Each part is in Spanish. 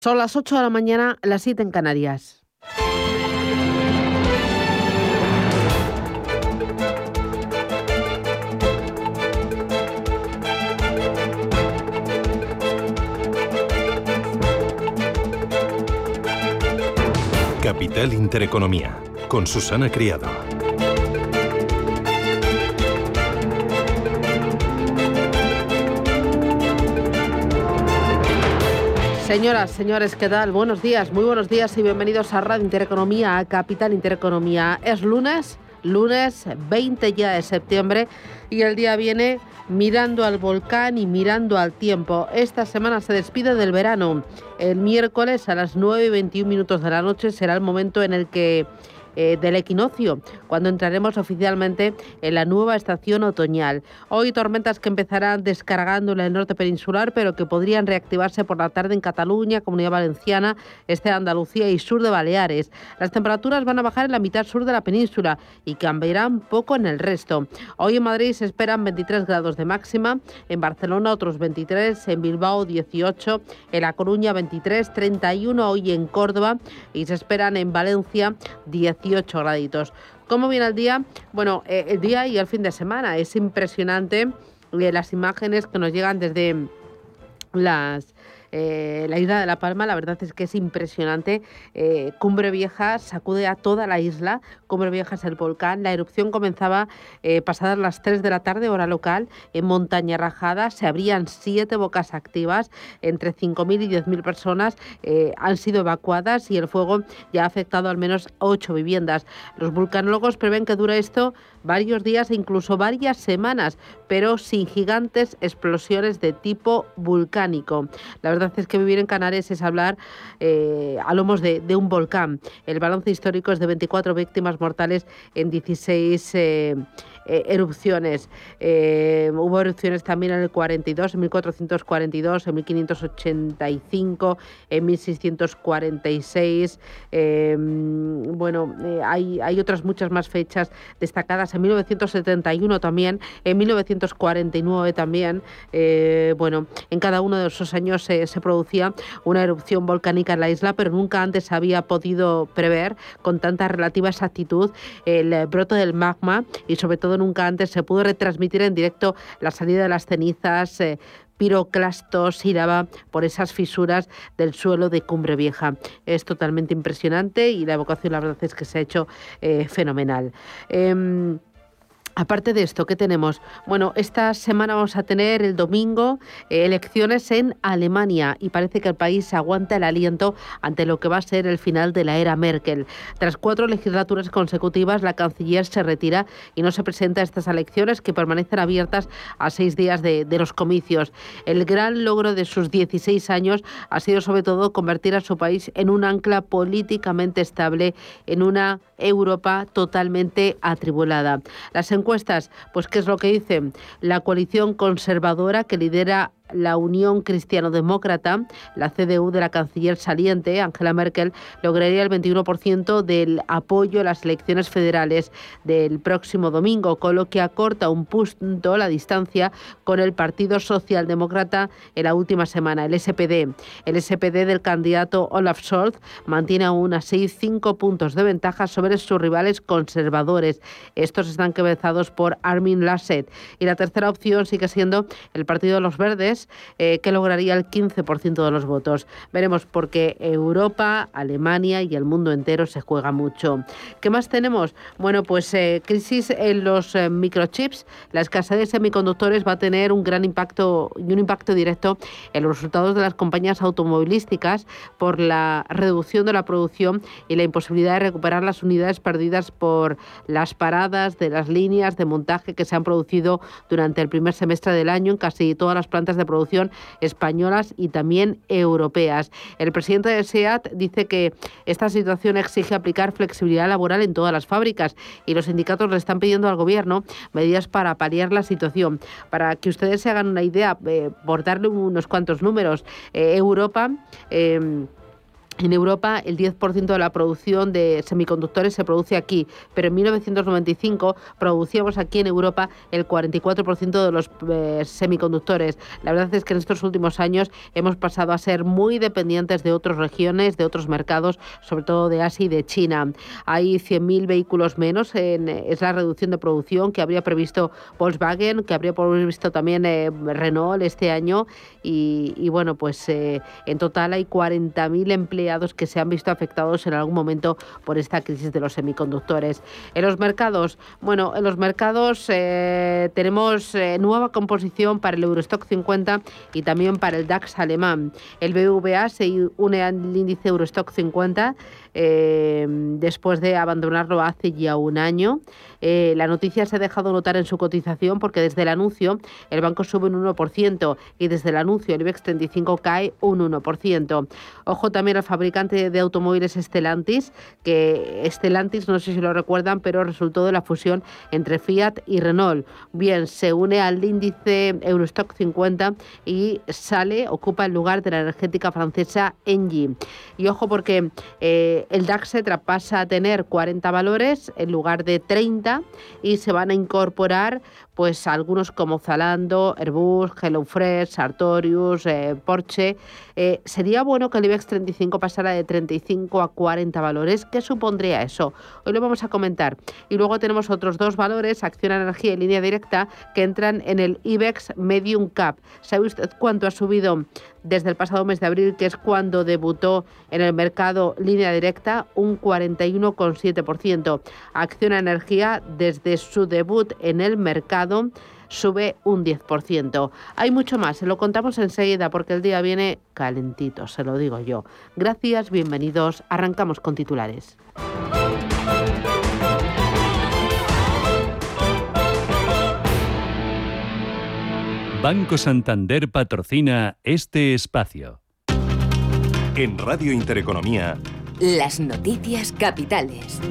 Son las 8 de la mañana, las 7 en Canarias. Capital Intereconomía, con Susana Criado. Señoras, señores, ¿qué tal? Buenos días, muy buenos días y bienvenidos a Radio Intereconomía, a Capital Intereconomía. Es lunes 20 ya de septiembre y el día viene mirando al volcán y mirando al tiempo. Esta semana se despide del verano. El miércoles a las 9:21 de la noche será el momento en el que del equinoccio, cuando entraremos oficialmente en la nueva estación otoñal. Hoy tormentas que empezarán descargando en el norte peninsular, pero que podrían reactivarse por la tarde en Cataluña, Comunidad Valenciana, este de Andalucía y sur de Baleares. Las temperaturas van a bajar en la mitad sur de la península y cambiarán poco en el resto. Hoy en Madrid se esperan 23 grados de máxima, en Barcelona otros 23, en Bilbao 18, en La Coruña 23, 31 hoy en Córdoba y se esperan en Valencia 18 graditos. ¿Cómo viene el día? Bueno, el día y el fin de semana. Es impresionante las imágenes que nos llegan desde la isla de La Palma. La verdad es que es impresionante. Cumbre Vieja sacude a toda la isla. Cumbre Vieja es el volcán. La erupción comenzaba pasadas las 3 de la tarde, hora local, en Montaña Rajada. Se abrían 7 bocas activas. Entre 5.000 y 10.000 personas han sido evacuadas y el fuego ya ha afectado al menos 8 viviendas. Los vulcanólogos prevén que dure esto varios días e incluso varias semanas, pero sin gigantes explosiones de tipo volcánico. La verdad es que vivir en Canarias es hablar a lomos de un volcán. El balance histórico es de 24 víctimas mortales en 16 erupciones. Hubo erupciones también en el 42, en 1442, en 1585, en 1646. Hay otras muchas más fechas destacadas. En 1971 también, en 1949 también. En cada uno de esos años se producía una erupción volcánica en la isla, pero nunca antes se había podido prever con tanta relativa exactitud el brote del magma y sobre todo nunca antes se pudo retransmitir en directo la salida de las cenizas, piroclastos y lava por esas fisuras del suelo de Cumbre Vieja. Es totalmente impresionante y la evacuación, la verdad es que se ha hecho fenomenal. Aparte de esto, ¿qué tenemos? Bueno, esta semana vamos a tener el domingo elecciones en Alemania y parece que el país aguanta el aliento ante lo que va a ser el final de la era Merkel. Tras 4 legislaturas consecutivas, la canciller se retira y no se presenta a estas elecciones que permanecen abiertas a 6 días de los comicios. El gran logro de sus 16 años ha sido sobre todo convertir a su país en un ancla políticamente estable en una Europa totalmente atribulada. Las encuestas, pues ¿qué es lo que dicen? La coalición conservadora que lidera la Unión Cristiano-Demócrata, la CDU de la canciller saliente, Angela Merkel, lograría el 21% del apoyo a las elecciones federales del próximo domingo, con lo que acorta un punto la distancia con el Partido Socialdemócrata en la última semana, el SPD. El SPD del candidato Olaf Scholz mantiene aún así 5 puntos de ventaja sobre sus rivales conservadores. Estos están encabezados por Armin Laschet. Y la tercera opción sigue siendo el Partido de los Verdes, que lograría el 15% de los votos. Veremos, porque Europa, Alemania y el mundo entero se juega mucho. ¿Qué más tenemos? Bueno, pues crisis en los microchips. La escasez de semiconductores va a tener un gran impacto y un impacto directo en los resultados de las compañías automovilísticas por la reducción de la producción y la imposibilidad de recuperar las unidades perdidas por las paradas de las líneas de montaje que se han producido durante el primer semestre del año en casi todas las plantas de producción españolas y también europeas. El presidente de SEAT dice que esta situación exige aplicar flexibilidad laboral en todas las fábricas y los sindicatos le están pidiendo al gobierno medidas para paliar la situación. Para que ustedes se hagan una idea, por darle unos cuantos números, Europa En Europa, el 10% de la producción de semiconductores se produce aquí, pero en 1995 producíamos aquí en Europa el 44% de los semiconductores. La verdad es que en estos últimos años hemos pasado a ser muy dependientes de otras regiones, de otros mercados, sobre todo de Asia y de China. Hay 100.000 vehículos menos, es la reducción de producción que habría previsto Volkswagen, que habría previsto también Renault este año, y bueno, pues en total hay 40.000 empleados que se han visto afectados en algún momento por esta crisis de los semiconductores. En los mercados, tenemos nueva composición para el Eurostock 50 y también para el DAX alemán. El BVA se une al índice Eurostock 50 después de abandonarlo hace ya un año. La noticia se ha dejado notar en su cotización porque desde el anuncio el banco sube un 1% y desde el anuncio el IBEX 35 cae un 1%. Ojo también al fabricante de automóviles Stellantis, que Stellantis, no sé si lo recuerdan, pero resultó de la fusión entre Fiat y Renault. Bien, se une al índice Eurostock 50 y ocupa el lugar de la energética francesa Engie. Y ojo porque el DAX se traspasa a tener 40 valores en lugar de 30 y se van a incorporar pues algunos como Zalando, Airbus, HelloFresh, Sartorius, Porsche. Sería bueno que el IBEX 35 pasara de 35 a 40 valores. ¿Qué supondría eso? Hoy lo vamos a comentar. Y luego tenemos otros dos valores, Acciona Energía y Línea Directa, que entran en el IBEX Medium Cap. ¿Sabe usted cuánto ha subido desde el pasado mes de abril, que es cuando debutó en el mercado Línea Directa? Un 41,7%. Acciona Energía, desde su debut en el mercado, sube un 10%. Hay mucho más, se lo contamos enseguida porque el día viene calentito, se lo digo yo. Gracias, bienvenidos, arrancamos con titulares. Banco Santander patrocina este espacio. En Radio Intereconomía, las noticias capitales.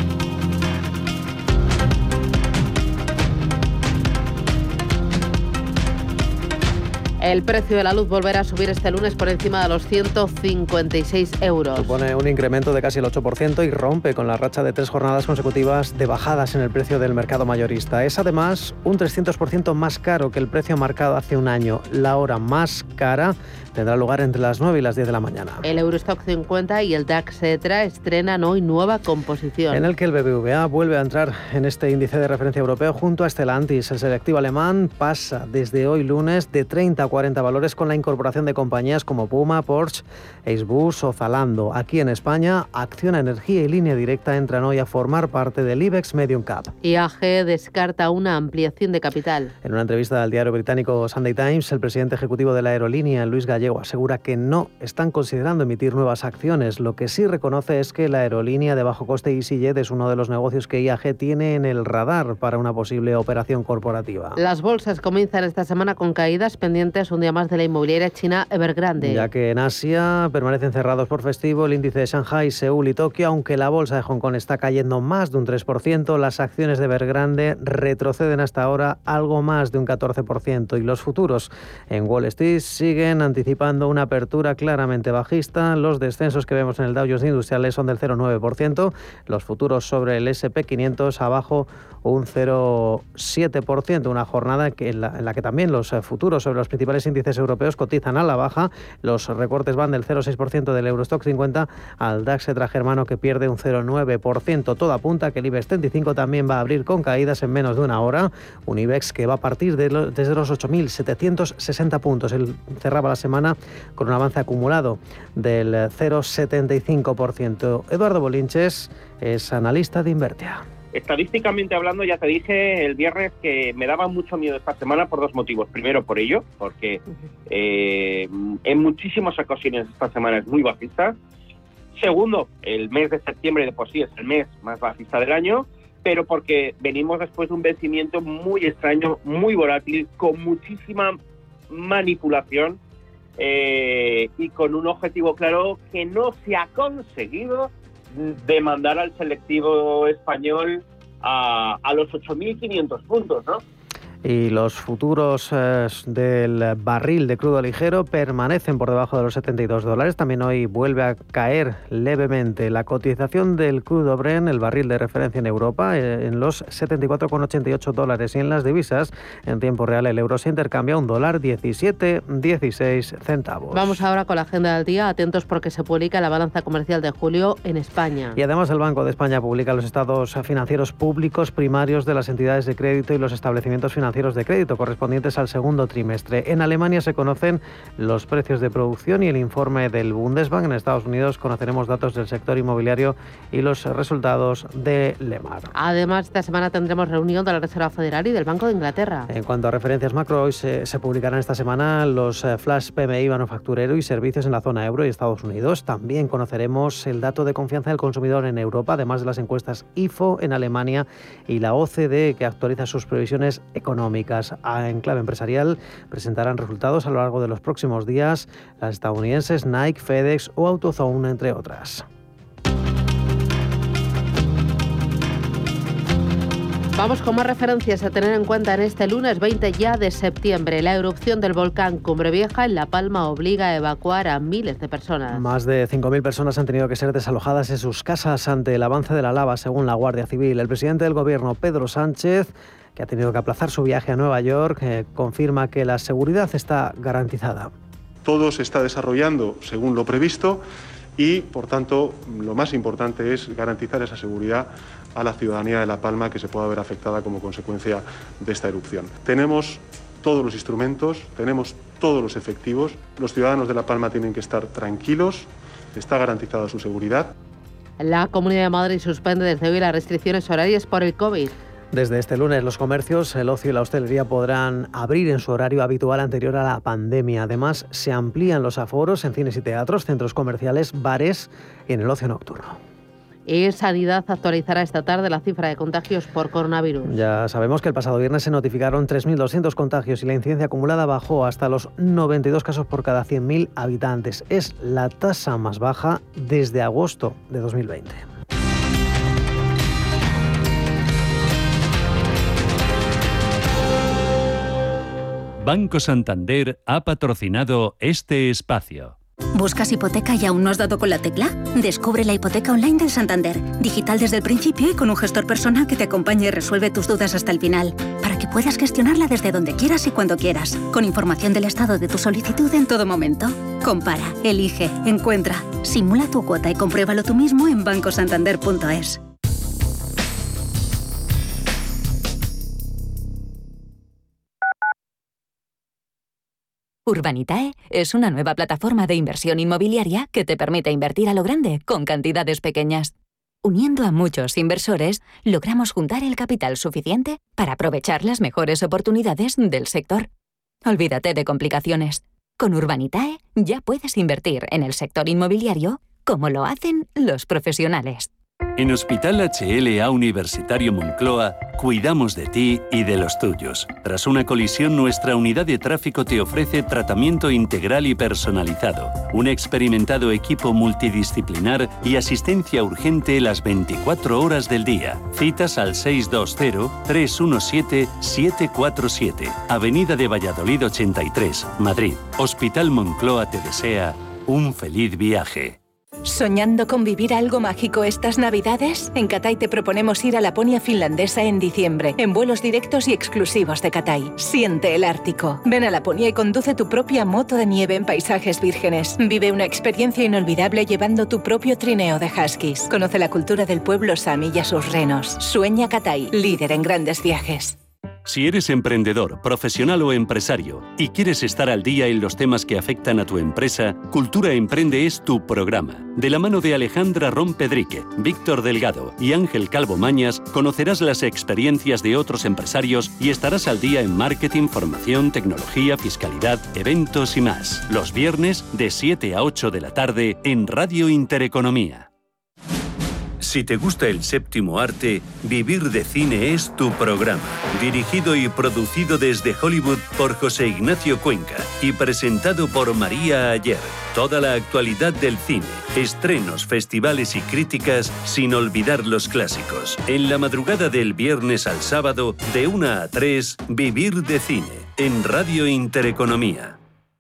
El precio de la luz volverá a subir este lunes por encima de los 156 euros. Supone un incremento de casi el 8% y rompe con la racha de 3 jornadas consecutivas de bajadas en el precio del mercado mayorista. Es además un 300% más caro que el precio marcado hace un año. La hora más cara tendrá lugar entre las 9 y las 10 de la mañana. El Eurostock 50 y el DAX estrenan hoy nueva composición. En el que el BBVA vuelve a entrar en este índice de referencia europeo junto a Stellantis. El selectivo alemán pasa desde hoy lunes de 30 a 40 valores con la incorporación de compañías como Puma, Porsche, Airbus o Zalando. Aquí en España, Acciona Energía y Línea Directa entran hoy a formar parte del IBEX Medium Cap. IAG descarta una ampliación de capital. En una entrevista al diario británico Sunday Times, el presidente ejecutivo de la aerolínea, Luis Gallego, asegura que no están considerando emitir nuevas acciones. Lo que sí reconoce es que la aerolínea de bajo coste EasyJet es uno de los negocios que IAG tiene en el radar para una posible operación corporativa. Las bolsas comienzan esta semana con caídas pendientes un día más de la inmobiliaria china Evergrande. Ya que en Asia permanecen cerrados por festivo el índice de Shanghai, Seúl y Tokio, aunque la bolsa de Hong Kong está cayendo más de un 3%, las acciones de Evergrande retroceden hasta ahora algo más de un 14% y los futuros en Wall Street siguen anticipando una apertura claramente bajista. Los descensos que vemos en el Dow Jones Industriales son del 0,9%, los futuros sobre el S&P 500 abajo un 0,7%, una jornada en la que también los futuros sobre los principales índices europeos cotizan a la baja. Los recortes van del 0,6% del Eurostock 50 al DAX germano, que pierde un 0,9%. Todo apunta a que el IBEX 35 también va a abrir con caídas en menos de una hora. Un IBEX que va a partir desde los 8.760 puntos. Él cerraba la semana con un avance acumulado del 0,75%. Eduardo Bolinches es analista de Invertia. Estadísticamente hablando, ya te dije el viernes que me daba mucho miedo esta semana por dos motivos. Primero, por ello, porque en muchísimas ocasiones esta semana es muy bajista. Segundo, el mes de septiembre de por sí es el mes más bajista del año, pero porque venimos después de un vencimiento muy extraño, muy volátil, con muchísima manipulación y con un objetivo claro que no se ha conseguido, de mandar al selectivo español a los 8.500 puntos, ¿no? Y los futuros del barril de crudo ligero permanecen por debajo de los $72. También hoy vuelve a caer levemente la cotización del crudo Brent, el barril de referencia en Europa, en los $74,88. Y en las divisas, en tiempo real, el euro se intercambia $1,1716. Vamos ahora con la agenda del día. Atentos porque se publica la balanza comercial de julio en España. Y además el Banco de España publica los estados financieros públicos primarios de las entidades de crédito y los establecimientos financieros de crédito correspondientes al segundo trimestre. En Alemania se conocen los precios de producción y el informe del Bundesbank. En Estados Unidos conoceremos datos del sector inmobiliario y los resultados de Lemar. Además, esta semana tendremos reunión de la Reserva Federal y del Banco de Inglaterra. En cuanto a referencias macro, hoy se publicarán esta semana los flash PMI manufacturero y servicios en la zona euro y Estados Unidos. También conoceremos el dato de confianza del consumidor en Europa, además de las encuestas IFO en Alemania y la OCDE, que actualiza sus previsiones económicas. En clave empresarial presentarán resultados a lo largo de los próximos días las estadounidenses Nike, FedEx o AutoZone, entre otras. Vamos con más referencias a tener en cuenta en este lunes 20 ya de septiembre. La erupción del volcán Cumbre Vieja en La Palma obliga a evacuar a miles de personas. Más de 5.000 personas han tenido que ser desalojadas en sus casas ante el avance de la lava, según la Guardia Civil. El presidente del Gobierno, Pedro Sánchez, que ha tenido que aplazar su viaje a Nueva York, confirma que la seguridad está garantizada. Todo se está desarrollando según lo previsto y, por tanto, lo más importante es garantizar esa seguridad a la ciudadanía de La Palma que se pueda ver afectada como consecuencia de esta erupción. Tenemos todos los instrumentos, tenemos todos los efectivos. Los ciudadanos de La Palma tienen que estar tranquilos, está garantizada su seguridad. La Comunidad de Madrid suspende desde hoy las restricciones horarias por el COVID. Desde este lunes los comercios, el ocio y la hostelería podrán abrir en su horario habitual anterior a la pandemia. Además, se amplían los aforos en cines y teatros, centros comerciales, bares y en el ocio nocturno. Y Sanidad actualizará esta tarde la cifra de contagios por coronavirus. Ya sabemos que el pasado viernes se notificaron 3.200 contagios y la incidencia acumulada bajó hasta los 92 casos por cada 100.000 habitantes. Es la tasa más baja desde agosto de 2020. Banco Santander ha patrocinado este espacio. ¿Buscas hipoteca y aún no has dado con la tecla? Descubre la hipoteca online del Santander, digital desde el principio y con un gestor personal que te acompañe y resuelve tus dudas hasta el final, para que puedas gestionarla desde donde quieras y cuando quieras, con información del estado de tu solicitud en todo momento. Compara, elige, encuentra, simula tu cuota y compruébalo tú mismo en bancosantander.es. Urbanitae es una nueva plataforma de inversión inmobiliaria que te permite invertir a lo grande con cantidades pequeñas. Uniendo a muchos inversores, logramos juntar el capital suficiente para aprovechar las mejores oportunidades del sector. Olvídate de complicaciones. Con Urbanitae ya puedes invertir en el sector inmobiliario como lo hacen los profesionales. En Hospital HLA Universitario Moncloa, cuidamos de ti y de los tuyos. Tras una colisión, nuestra unidad de tráfico te ofrece tratamiento integral y personalizado, un experimentado equipo multidisciplinar y asistencia urgente las 24 horas del día. Citas al 620-317-747, Avenida de Valladolid 83, Madrid. Hospital Moncloa te desea un feliz viaje. ¿Soñando con vivir algo mágico estas Navidades? En Cathay te proponemos ir a Laponia finlandesa en diciembre, en vuelos directos y exclusivos de Cathay. Siente el Ártico. Ven a Laponia y conduce tu propia moto de nieve en paisajes vírgenes. Vive una experiencia inolvidable llevando tu propio trineo de huskies. Conoce la cultura del pueblo Sami y a sus renos. Sueña Cathay, líder en grandes viajes. Si eres emprendedor, profesional o empresario y quieres estar al día en los temas que afectan a tu empresa, Cultura Emprende es tu programa. De la mano de Alejandra Rompedrique, Víctor Delgado y Ángel Calvo Mañas, conocerás las experiencias de otros empresarios y estarás al día en marketing, formación, tecnología, fiscalidad, eventos y más. Los viernes de 7 a 8 de la tarde en Radio Intereconomía. Si te gusta el séptimo arte, Vivir de Cine es tu programa. Dirigido y producido desde Hollywood por José Ignacio Cuenca y presentado por María Ayer. Toda la actualidad del cine, estrenos, festivales y críticas, sin olvidar los clásicos. En la madrugada del viernes al sábado, de 1 a 3, Vivir de Cine, en Radio Intereconomía.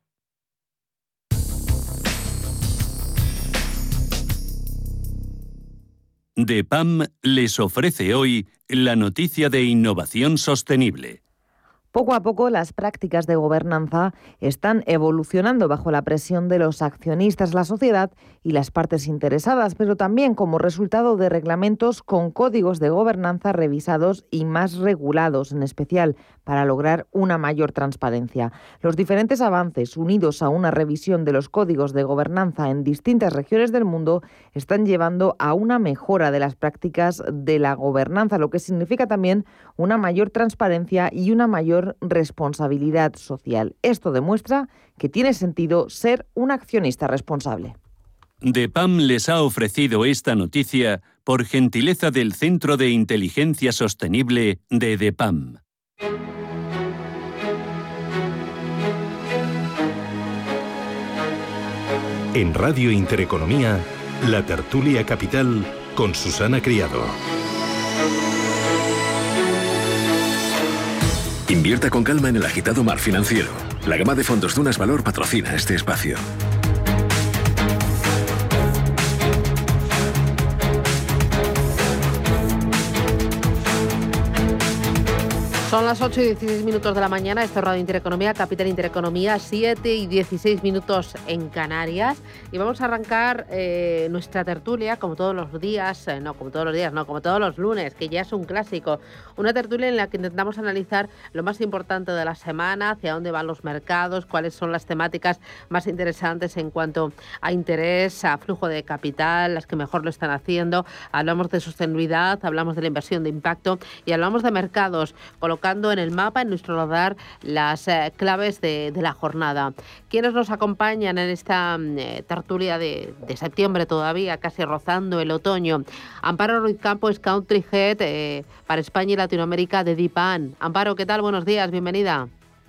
DEPAM les ofrece hoy la noticia de innovación sostenible. Poco a poco las prácticas de gobernanza están evolucionando bajo la presión de los accionistas, la sociedad y las partes interesadas, pero también como resultado de reglamentos con códigos de gobernanza revisados y más regulados, en especial para lograr una mayor transparencia. Los diferentes avances, unidos a una revisión de los códigos de gobernanza en distintas regiones del mundo, están llevando a una mejora de las prácticas de la gobernanza, lo que significa también una mayor transparencia y una mayor responsabilidad social. Esto demuestra que tiene sentido ser un accionista responsable. DEPAM les ha ofrecido esta noticia por gentileza del Centro de Inteligencia Sostenible de DEPAM. En Radio Intereconomía, la tertulia capital con Susana Criado. Invierta con calma en el agitado mar financiero. La gama de fondos Dunas Valor patrocina este espacio. Son las 8 y 16 minutos de la mañana, esto es Radio Intereconomía, Capital Intereconomía, 7 y 16 minutos en Canarias. Y vamos a arrancar nuestra tertulia, como todos los lunes, que ya es un clásico. Una tertulia en la que intentamos analizar lo más importante de la semana, hacia dónde van los mercados, cuáles son las temáticas más interesantes en cuanto a interés, a flujo de capital, las que mejor lo están haciendo. Hablamos de sostenibilidad, hablamos de la inversión de impacto y hablamos de mercados, colocando en el mapa, en nuestro radar, las claves de la jornada. ¿Quiénes nos acompañan en esta tertulia de septiembre todavía, casi rozando el otoño? Amparo Ruiz Campos, Country Head para España y Latinoamérica de DEPAM. Amparo, ¿qué tal? Buenos días, bienvenida.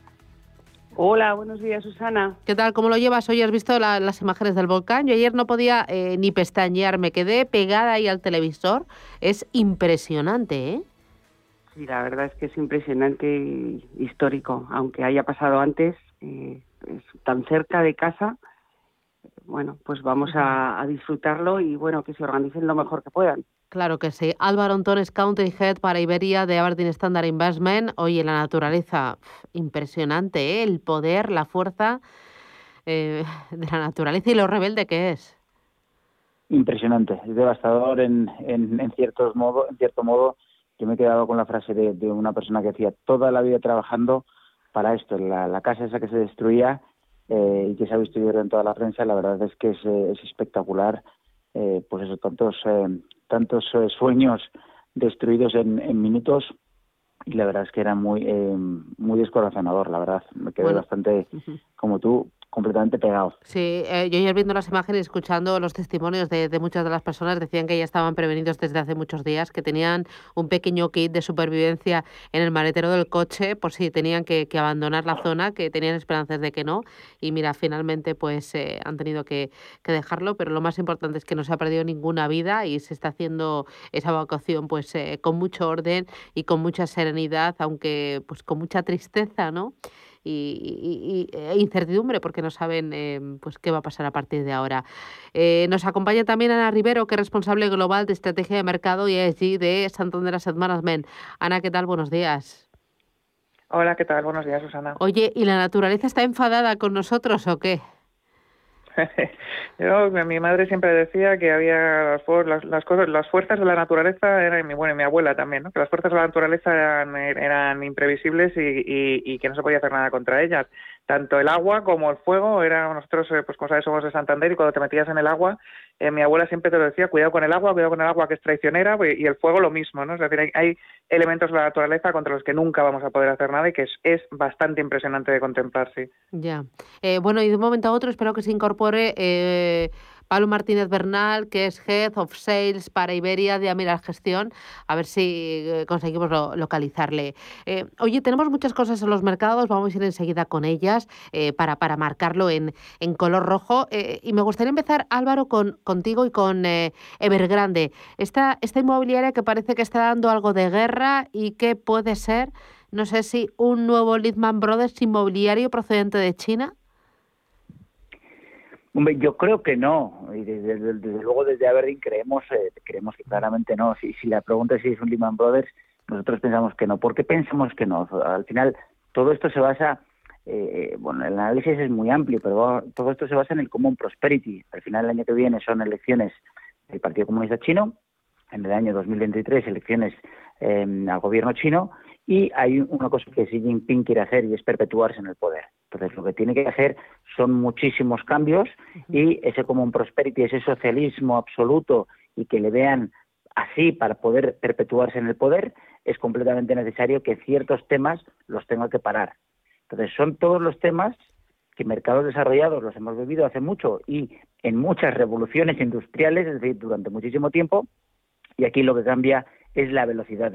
Hola, buenos días, Susana. ¿Qué tal? ¿Cómo lo llevas? Hoy has visto las imágenes del volcán. Yo ayer no podía ni pestañear, me quedé pegada ahí al televisor. Es impresionante, ¿eh? Sí, la verdad es que es impresionante y histórico, aunque haya pasado antes, es tan cerca de casa. Bueno, pues vamos a disfrutarlo y bueno, que se organicen lo mejor que puedan. Claro que sí. Álvaro Antones, Country Head para Iberia de Aberdeen Standard Investment. Oye, la naturaleza, impresionante, ¿eh? El poder, la fuerza de la naturaleza y lo rebelde que es. Impresionante, es devastador en cierto modo. Yo me he quedado con la frase de una persona que decía toda la vida trabajando para esto, la casa esa que se destruía y que se ha visto en toda la prensa. La verdad es que es espectacular, pues eso, tantos sueños destruidos en minutos, y la verdad es que era muy descorazonador, la verdad. Me quedé bastante, como tú, completamente pegado. Sí, yo ayer viendo las imágenes y escuchando los testimonios de muchas de las personas, decían que ya estaban prevenidos desde hace muchos días, que tenían un pequeño kit de supervivencia en el maletero del coche por si tenían que abandonar la zona, que tenían esperanzas de que no, y mira, finalmente pues han tenido que dejarlo, pero lo más importante es que no se ha perdido ninguna vida y se está haciendo esa evacuación pues con mucho orden y con mucha serenidad, aunque pues con mucha tristeza, ¿no? Y incertidumbre porque no saben pues qué va a pasar a partir de ahora. Nos acompaña también Ana Rivero, que es responsable global de estrategia de mercado y ESG de Santander Asset Management. Ana, ¿qué tal? Buenos días. Hola, ¿qué tal? Buenos días, Susana. Oye, ¿y la naturaleza está enfadada con nosotros o qué? Mi madre siempre decía que había las fuerzas de la naturaleza, mi abuela también, ¿no? Que las fuerzas de la naturaleza eran imprevisibles y que no se podía hacer nada contra ellas. Tanto el agua como el fuego, nosotros, pues como sabes, somos de Santander y cuando te metías en el agua, mi abuela siempre te lo decía, cuidado con el agua que es traicionera, y el fuego lo mismo, ¿no? Es decir, hay elementos de la naturaleza contra los que nunca vamos a poder hacer nada y que es bastante impresionante de contemplar, sí. Ya. Bueno, y de un momento a otro espero que se incorpore Pablo Martínez Bernal, que es Head of Sales para Iberia de Amiral Gestión, a ver si conseguimos localizarle. Oye, tenemos muchas cosas en los mercados, vamos a ir enseguida con ellas para marcarlo en color rojo. Y me gustaría empezar, Álvaro, contigo y con Evergrande. Esta inmobiliaria que parece que está dando algo de guerra y que puede ser, no sé si un nuevo Lehman Brothers inmobiliario procedente de China. Hombre, yo creo que no, y desde luego desde Aberdeen creemos que claramente no. Si la pregunta es si es un Lehman Brothers, nosotros pensamos que no. ¿Por qué pensamos que no? Al final todo esto se basa, el análisis es muy amplio, pero todo esto se basa en el Common Prosperity. Al final el año que viene son elecciones del Partido Comunista Chino, en el año 2023 elecciones al gobierno chino, y hay una cosa que Xi Jinping quiere hacer y es perpetuarse en el poder. Entonces lo que tiene que hacer son muchísimos cambios y ese Common Prosperity, ese socialismo absoluto y que le vean así para poder perpetuarse en el poder, es completamente necesario que ciertos temas los tenga que parar. Entonces son todos los temas que mercados desarrollados los hemos vivido hace mucho y en muchas revoluciones industriales, es decir, durante muchísimo tiempo, y aquí lo que cambia es la velocidad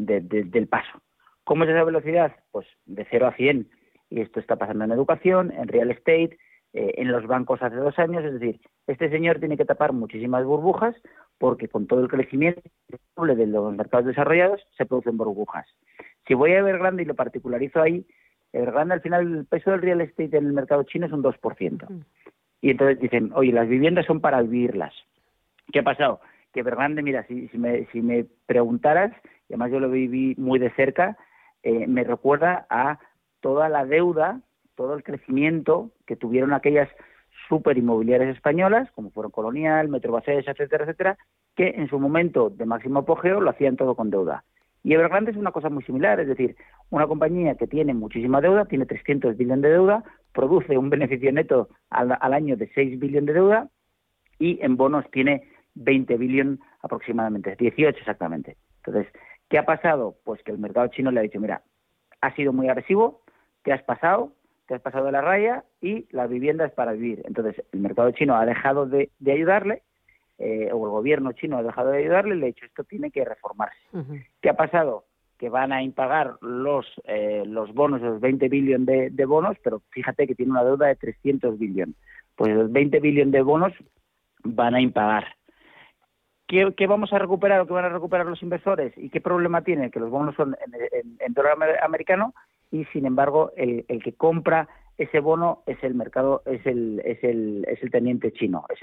del paso. ¿Cómo es esa velocidad? Pues de 0 a 100, y esto está pasando en educación, en real estate, en los bancos hace 2 años, es decir, este señor tiene que tapar muchísimas burbujas porque con todo el crecimiento de los mercados desarrollados se producen burbujas. Si voy a Evergrande y lo particularizo ahí, Evergrande al final el peso del real estate en el mercado chino es un 2%. Y entonces dicen, oye, las viviendas son para vivirlas. ¿Qué ha pasado? Que Evergrande, mira, si me preguntaras, y además yo lo viví muy de cerca, me recuerda a toda la deuda, todo el crecimiento que tuvieron aquellas super inmobiliarias españolas, como fueron Colonial, Metrobacesa, etcétera, etcétera, que en su momento de máximo apogeo lo hacían todo con deuda. Y Evergrande es una cosa muy similar, es decir, una compañía que tiene muchísima deuda, tiene 300 billones de deuda, produce un beneficio neto al año de 6 billones de deuda y en bonos tiene 20 billones aproximadamente, 18 exactamente. Entonces, ¿qué ha pasado? Pues que el mercado chino le ha dicho, mira, has sido muy agresivo, te has pasado de la raya y la vivienda es para vivir. Entonces, el mercado chino ha dejado de ayudarle, o el gobierno chino ha dejado de ayudarle, le ha dicho, esto tiene que reformarse. ¿Qué ha pasado? Que van a impagar los bonos, los 20 billones de bonos, pero fíjate que tiene una deuda de 300 billones. Pues los 20 billones de bonos van a impagar. ¿Qué vamos a recuperar o qué van a recuperar los inversores? ¿Y qué problema tienen? Que los bonos son en dólar americano y, sin embargo, el que compra ese bono es el mercado, es el teniente chino, es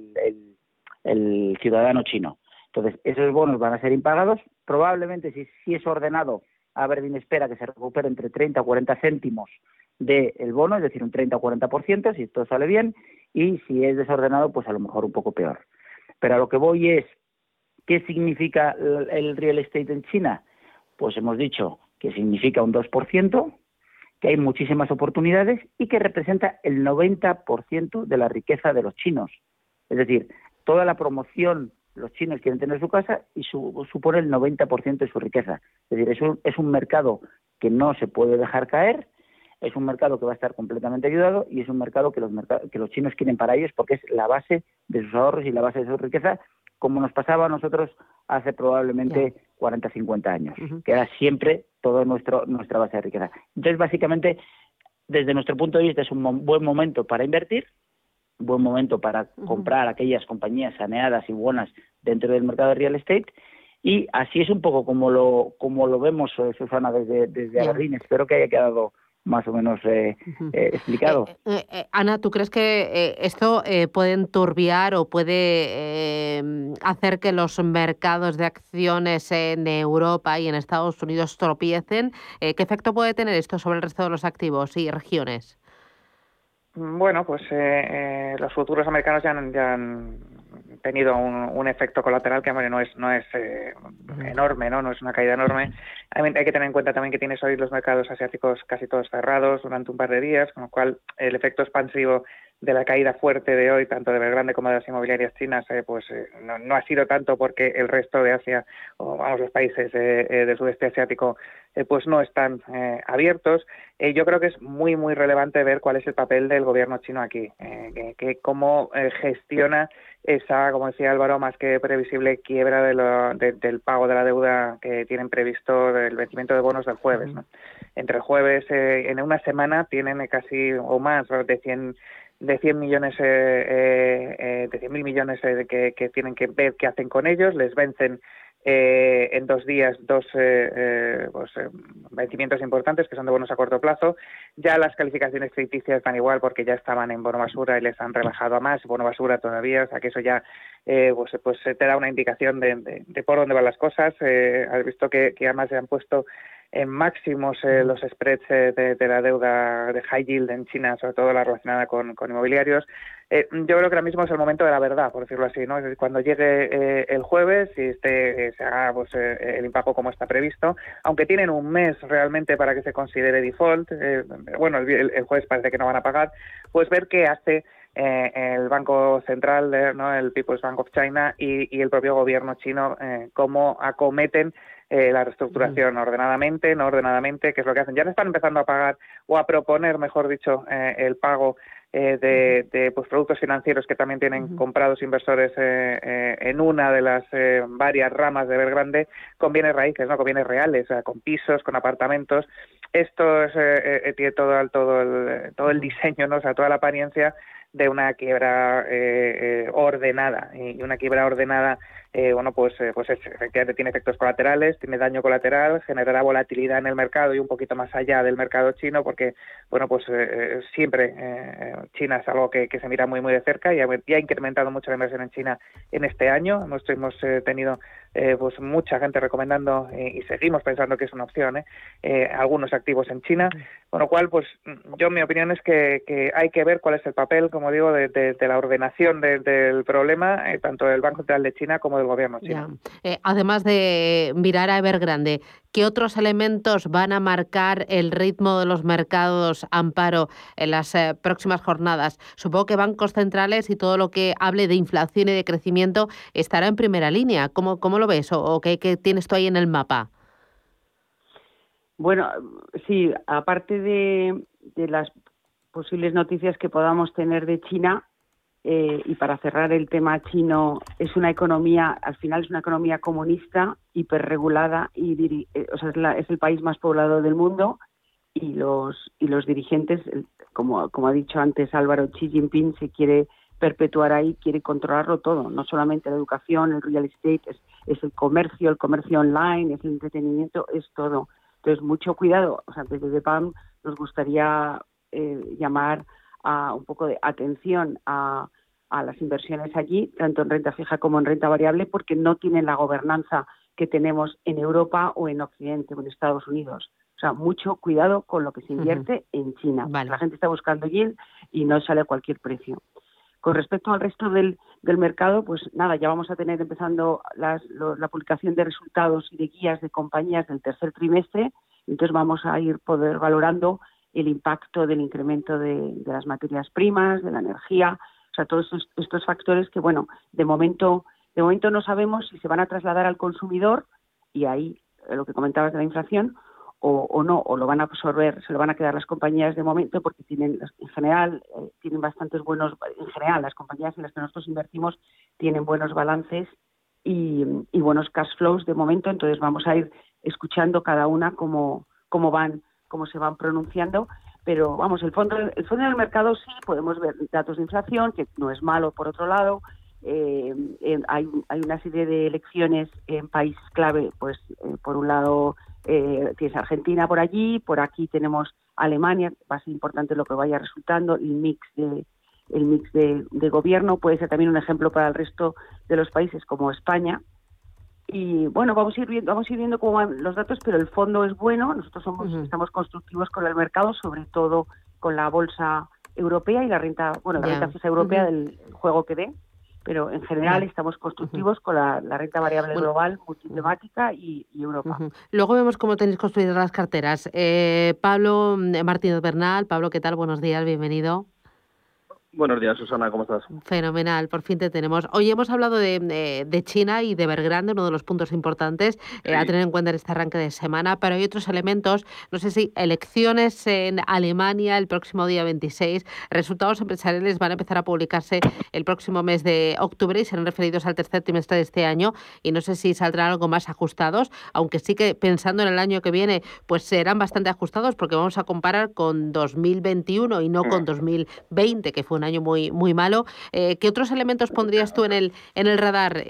el ciudadano chino. Entonces, esos bonos van a ser impagados. Probablemente, si es ordenado, Aberdeen espera que se recupere entre 30 o 40 céntimos del bono, es decir, un 30 o 40%, si todo sale bien, y si es desordenado, pues a lo mejor un poco peor. Pero a lo que voy es, ¿qué significa el real estate en China? Pues hemos dicho que significa un 2%, que hay muchísimas oportunidades y que representa el 90% de la riqueza de los chinos. Es decir, toda la promoción, los chinos quieren tener su casa y supone el 90% de su riqueza. Es decir, es un mercado que no se puede dejar caer, es un mercado que va a estar completamente ayudado y es un mercado que los chinos quieren para ellos porque es la base de sus ahorros y la base de su riqueza, como nos pasaba a nosotros hace probablemente 40, 50 años, que era siempre toda nuestra base de riqueza. Entonces, básicamente, desde nuestro punto de vista, es un buen momento para invertir, buen momento para comprar aquellas compañías saneadas y buenas dentro del mercado de real estate, y así es un poco como lo vemos, Susana, desde Aberdeen. Espero que haya quedado más o menos explicado. Ana, ¿tú crees que esto puede enturbiar o puede hacer que los mercados de acciones en Europa y en Estados Unidos tropiecen? ¿Qué efecto puede tener esto sobre el resto de los activos y regiones? Bueno, pues los futuros americanos ya han tenido un efecto colateral que no es enorme, no es una caída enorme. Hay que tener en cuenta también que tienes hoy los mercados asiáticos casi todos cerrados durante un par de días, con lo cual el efecto expansivo la caída fuerte de hoy, tanto de Evergrande como de las inmobiliarias chinas, no ha sido tanto porque el resto de Asia, o vamos, los países del sudeste asiático, pues no están abiertos. Yo creo que es muy, muy relevante ver cuál es el papel del gobierno chino aquí, cómo gestiona esa, como decía Álvaro, más que previsible quiebra del pago de la deuda que tienen previsto del vencimiento de bonos del jueves, ¿no? Entre el jueves, en una semana, tienen casi o más de 100 millones, de 100.000 millones que tienen que ver qué hacen con ellos. Les vencen en 2 días dos vencimientos importantes que son de bonos a corto plazo. Ya las calificaciones crediticias están igual porque ya estaban en bono basura y les han relajado a más, bono basura todavía, o sea que eso ya pues te da una indicación de por dónde van las cosas. Has visto que además se han puesto en máximos los spreads de la deuda de high yield en China, sobre todo la relacionada con inmobiliarios. Yo creo que ahora mismo es el momento de la verdad, por decirlo así, ¿no? Es decir, cuando llegue el jueves y se haga el impago como está previsto, aunque tienen un mes realmente para que se considere default, el jueves parece que no van a pagar, pues ver qué hace el Banco Central, ¿no? El People's Bank of China y el propio gobierno chino, cómo acometen la reestructuración ordenadamente, no ordenadamente, que es lo que hacen. Ya no están empezando a pagar o a proponer, mejor dicho, el pago de productos financieros que también tienen comprados inversores en una de las varias ramas de Evergrande, con bienes raíces, no, con bienes reales, con pisos, con apartamentos. Esto tiene todo el diseño, ¿no? O sea, toda la apariencia de una quiebra ordenada, y una quiebra ordenada efectivamente tiene efectos colaterales, tiene daño colateral, generará volatilidad en el mercado y un poquito más allá del mercado chino, porque siempre China es algo que se mira muy muy de cerca y ha incrementado mucho la inversión en China en este año. Hemos tenido mucha gente recomendando y seguimos pensando que es una opción algunos activos en China, con lo cual mi opinión es que hay que ver cuál es el papel, como digo, de la ordenación del problema, tanto del Banco Central de China como del gobierno chino. Además de mirar a Evergrande, ¿qué otros elementos van a marcar el ritmo de los mercados, Amparo, en las próximas jornadas? Supongo que bancos centrales y todo lo que hable de inflación y de crecimiento estará en primera línea. ¿Cómo lo ves o qué tienes tú ahí en el mapa? Bueno, sí, aparte de las posibles noticias que podamos tener de China, y para cerrar el tema chino, es una economía, al final es una economía comunista, hiperregulada, es el país más poblado del mundo, y los dirigentes, como ha dicho antes Álvaro, Xi Jinping se quiere perpetuar ahí, quiere controlarlo todo, no solamente la educación, el real estate, es el comercio online, es el entretenimiento, es todo. Entonces, mucho cuidado. O sea, desde DEPAM nos gustaría llamar a un poco de atención a las inversiones allí, tanto en renta fija como en renta variable, porque no tienen la gobernanza que tenemos en Europa o en Occidente o en Estados Unidos. O sea, mucho cuidado con lo que se invierte en China. Vale. La gente está buscando yield y no sale a cualquier precio. Con respecto al resto del mercado, pues nada, ya vamos a tener empezando la publicación de resultados y de guías de compañías del tercer trimestre, entonces vamos a poder valorando el impacto del incremento de las materias primas, de la energía, o sea, todos estos factores que, bueno, de momento no sabemos si se van a trasladar al consumidor, y ahí lo que comentabas de la inflación, o no, o lo van a absorber, se lo van a quedar las compañías de momento, porque tienen bastantes buenos, en general las compañías en las que nosotros invertimos tienen buenos balances y buenos cash flows de momento, entonces vamos a ir escuchando cada una cómo se van pronunciando, pero vamos, el fondo del mercado sí podemos ver datos de inflación, que no es malo por otro lado. Hay una serie de elecciones en países clave, pues por un lado tienes Argentina por allí, por aquí tenemos Alemania, va a ser importante lo que vaya resultando, el mix de gobierno puede ser también un ejemplo para el resto de los países como España. Y bueno, vamos a ir viendo cómo van los datos, pero el fondo es bueno. Nosotros estamos constructivos con el mercado, sobre todo con la bolsa europea y la renta fija europea del juego que dé. Pero en general estamos constructivos con la renta variable global, multitemática y Europa. Luego vemos cómo tenéis construidas las carteras. Pablo Martínez Bernal. Pablo, ¿qué tal? Buenos días, bienvenido. Buenos días, Susana, ¿cómo estás? Fenomenal, por fin te tenemos. Hoy hemos hablado de China y de Evergrande, uno de los puntos importantes a tener en cuenta en este arranque de semana, pero hay otros elementos, no sé si elecciones en Alemania el próximo día 26, resultados empresariales van a empezar a publicarse el próximo mes de octubre y serán referidos al tercer trimestre de este año y no sé si saldrán algo más ajustados, aunque sí que pensando en el año que viene, pues serán bastante ajustados porque vamos a comparar con 2021 y no con 2020, que fue un año muy malo. ¿Qué otros elementos pondrías tú en el radar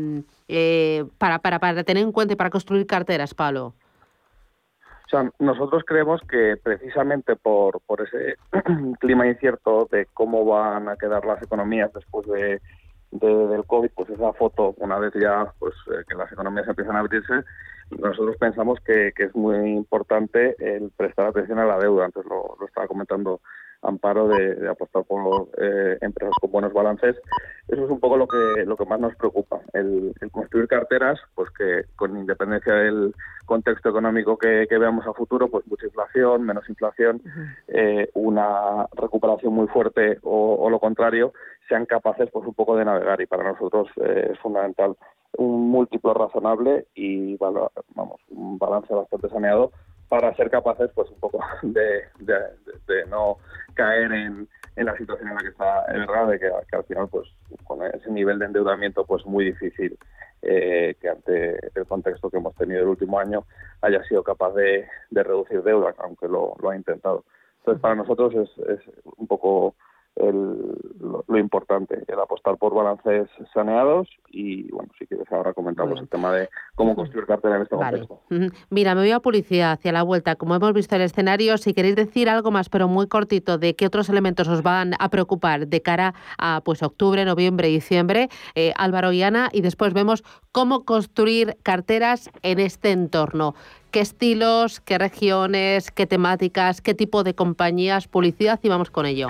para tener en cuenta y para construir carteras, Pablo? O sea, nosotros creemos que precisamente por ese clima incierto de cómo van a quedar las economías después del COVID, pues esa foto, una vez ya pues que las economías empiezan a abrirse, nosotros pensamos que es muy importante el prestar atención a la deuda. Antes lo estaba comentando Amparo, de apostar por empresas con buenos balances. Eso es un poco lo que más nos preocupa, el construir carteras, pues que con independencia del contexto económico que veamos a futuro, pues mucha inflación, menos inflación, una recuperación muy fuerte o lo contrario, sean capaces pues un poco de navegar, y para nosotros es fundamental un múltiplo razonable y un balance bastante saneado para ser capaces pues un poco de no caer en la situación en la que está Evergrande, que al final pues con ese nivel de endeudamiento pues muy difícil que ante el contexto que hemos tenido el último año haya sido capaz de reducir deuda, aunque lo ha intentado. Entonces para nosotros es un poco lo importante, el apostar por balances saneados y, bueno, si quieres ahora comentamos el tema de cómo construir cartera en este contexto. Mira, me voy a publicidad hacia la vuelta. Como hemos visto el escenario, si queréis decir algo más, pero muy cortito, de qué otros elementos os van a preocupar de cara a pues octubre, noviembre, diciembre, Álvaro y Ana, y después vemos cómo construir carteras en este entorno. ¿Qué estilos, qué regiones, qué temáticas, qué tipo de compañías? Publicidad y vamos con ello.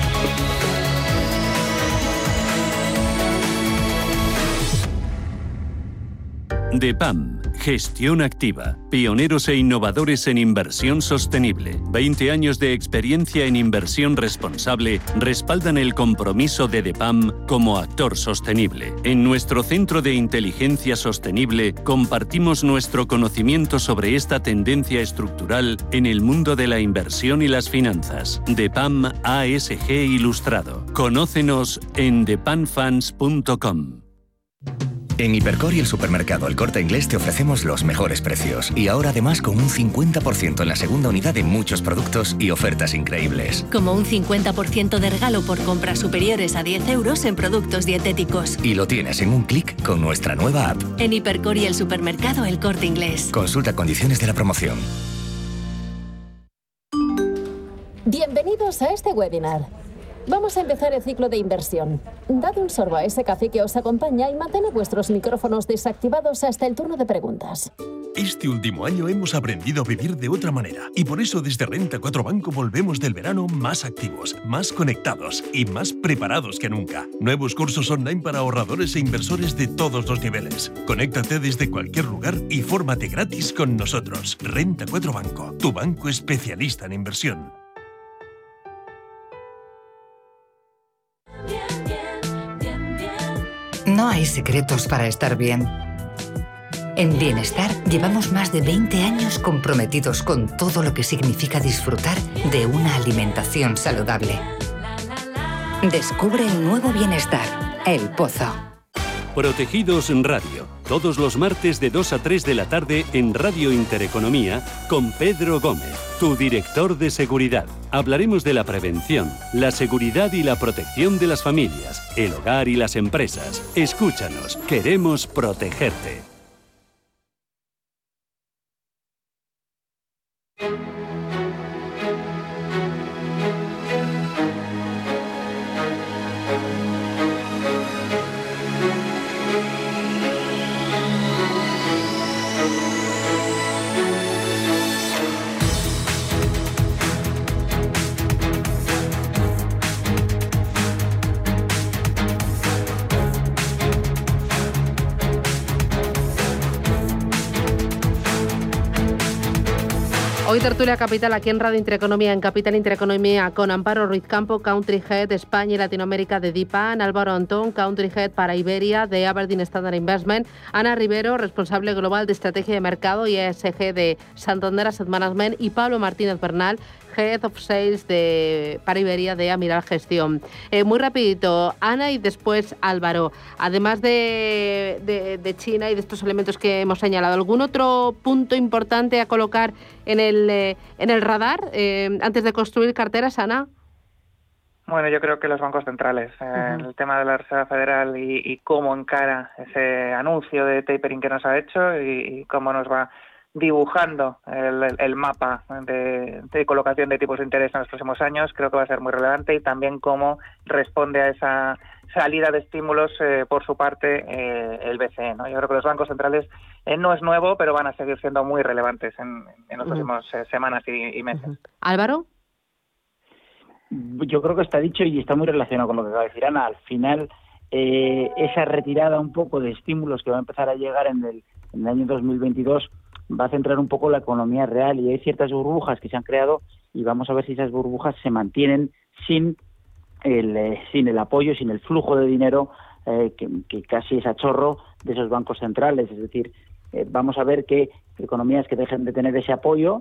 DEPAM, gestión activa, pioneros e innovadores en inversión sostenible. 20 años de experiencia en inversión responsable respaldan el compromiso de DEPAM como actor sostenible. En nuestro Centro de Inteligencia Sostenible compartimos nuestro conocimiento sobre esta tendencia estructural en el mundo de la inversión y las finanzas. DEPAM ASG Ilustrado. Conócenos en depamfunds.com. En Hipercor y el supermercado El Corte Inglés te ofrecemos los mejores precios. Y ahora además con un 50% en la segunda unidad de muchos productos y ofertas increíbles. Como un 50% de regalo por compras superiores a 10 euros en productos dietéticos. Y lo tienes en un clic con nuestra nueva app. En Hipercor y el supermercado El Corte Inglés. Consulta condiciones de la promoción. Bienvenidos a este webinar. Vamos a empezar el ciclo de inversión. Dad un sorbo a ese café que os acompaña y mantened vuestros micrófonos desactivados hasta el turno de preguntas. Este último año hemos aprendido a vivir de otra manera y por eso desde Renta 4 Banco volvemos del verano más activos, más conectados y más preparados que nunca. Nuevos cursos online para ahorradores e inversores de todos los niveles. Conéctate desde cualquier lugar y fórmate gratis con nosotros. Renta 4 Banco, tu banco especialista en inversión. No hay secretos para estar bien. En Bienestar llevamos más de 20 años comprometidos con todo lo que significa disfrutar de una alimentación saludable. Descubre el nuevo Bienestar, El Pozo. Protegidos Radio, todos los martes de 2 a 3 de la tarde en Radio Intereconomía con Pedro Gómez, tu director de seguridad. Hablaremos de la prevención, la seguridad y la protección de las familias, el hogar y las empresas. Escúchanos, queremos protegerte. Hoy tertulia capital aquí en Radio Intereconomía, en Capital Intereconomía, con Amparo Ruiz Campo, Country Head España y Latinoamérica de DIPAN, Álvaro Antón, Country Head para Iberia de Aberdeen Standard Investment, Ana Rivero, responsable global de estrategia de mercado y ESG de Santander Asset Management, y Pablo Martínez Bernal, Head of Sales para Iberia de Amiral Gestión. Muy rapidito, Ana y después Álvaro. Además de China y de estos elementos que hemos señalado, ¿algún otro punto importante a colocar en el radar antes de construir carteras, Ana? Bueno, yo creo que los bancos centrales, el tema de la Reserva Federal y cómo encara ese anuncio de tapering que nos ha hecho y cómo nos va dibujando el mapa de colocación de tipos de interés en los próximos años, creo que va a ser muy relevante, y también cómo responde a esa salida de estímulos por su parte el BCE, ¿no? Yo creo que los bancos centrales no es nuevo, pero van a seguir siendo muy relevantes en las próximas semanas y meses. Álvaro. Yo creo que está dicho y está muy relacionado con lo que acaba de decir Ana. Al final, esa retirada un poco de estímulos que va a empezar a llegar en el año 2022 va a centrar un poco la economía real, y hay ciertas burbujas que se han creado y vamos a ver si esas burbujas se mantienen sin el apoyo, sin el flujo de dinero que casi es a chorro de esos bancos centrales. Es decir, vamos a ver que economías que dejen de tener ese apoyo